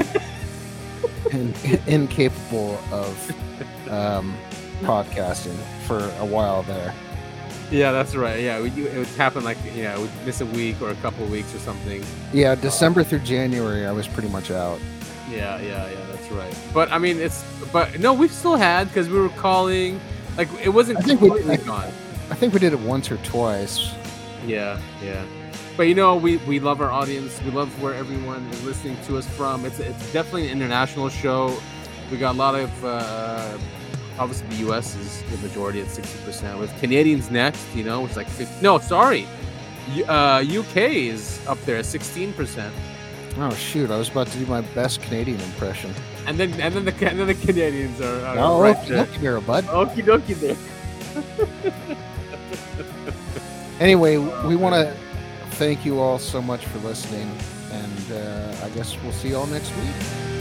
and incapable of um, podcasting for a while there. Yeah, that's right. Yeah, we, it would happen like, yeah, we'd miss a week or a couple of weeks or something. Yeah, December through January, I was pretty much out. Yeah, yeah, yeah, that's right. But I mean, it's, but no, we've still had, because we were calling, like, it wasn't I think we- completely gone. I think we did it once or twice. Yeah, yeah. But you know, we, we love our audience. We love where everyone is listening to us from. It's it's definitely an international show. We got a lot of, uh, obviously the U S is the majority at sixty percent. With Canadians next, you know, which is like fifty. No, sorry. U- uh, U K is up there at sixteen percent. Oh shoot! I was about to do my best Canadian impression. And then and then the and then the Canadians are, are Oh, right okie there. dokie there, bud. Okie dokie there. Anyway, we want to thank you all so much for listening, and uh, I guess we'll see you all next week.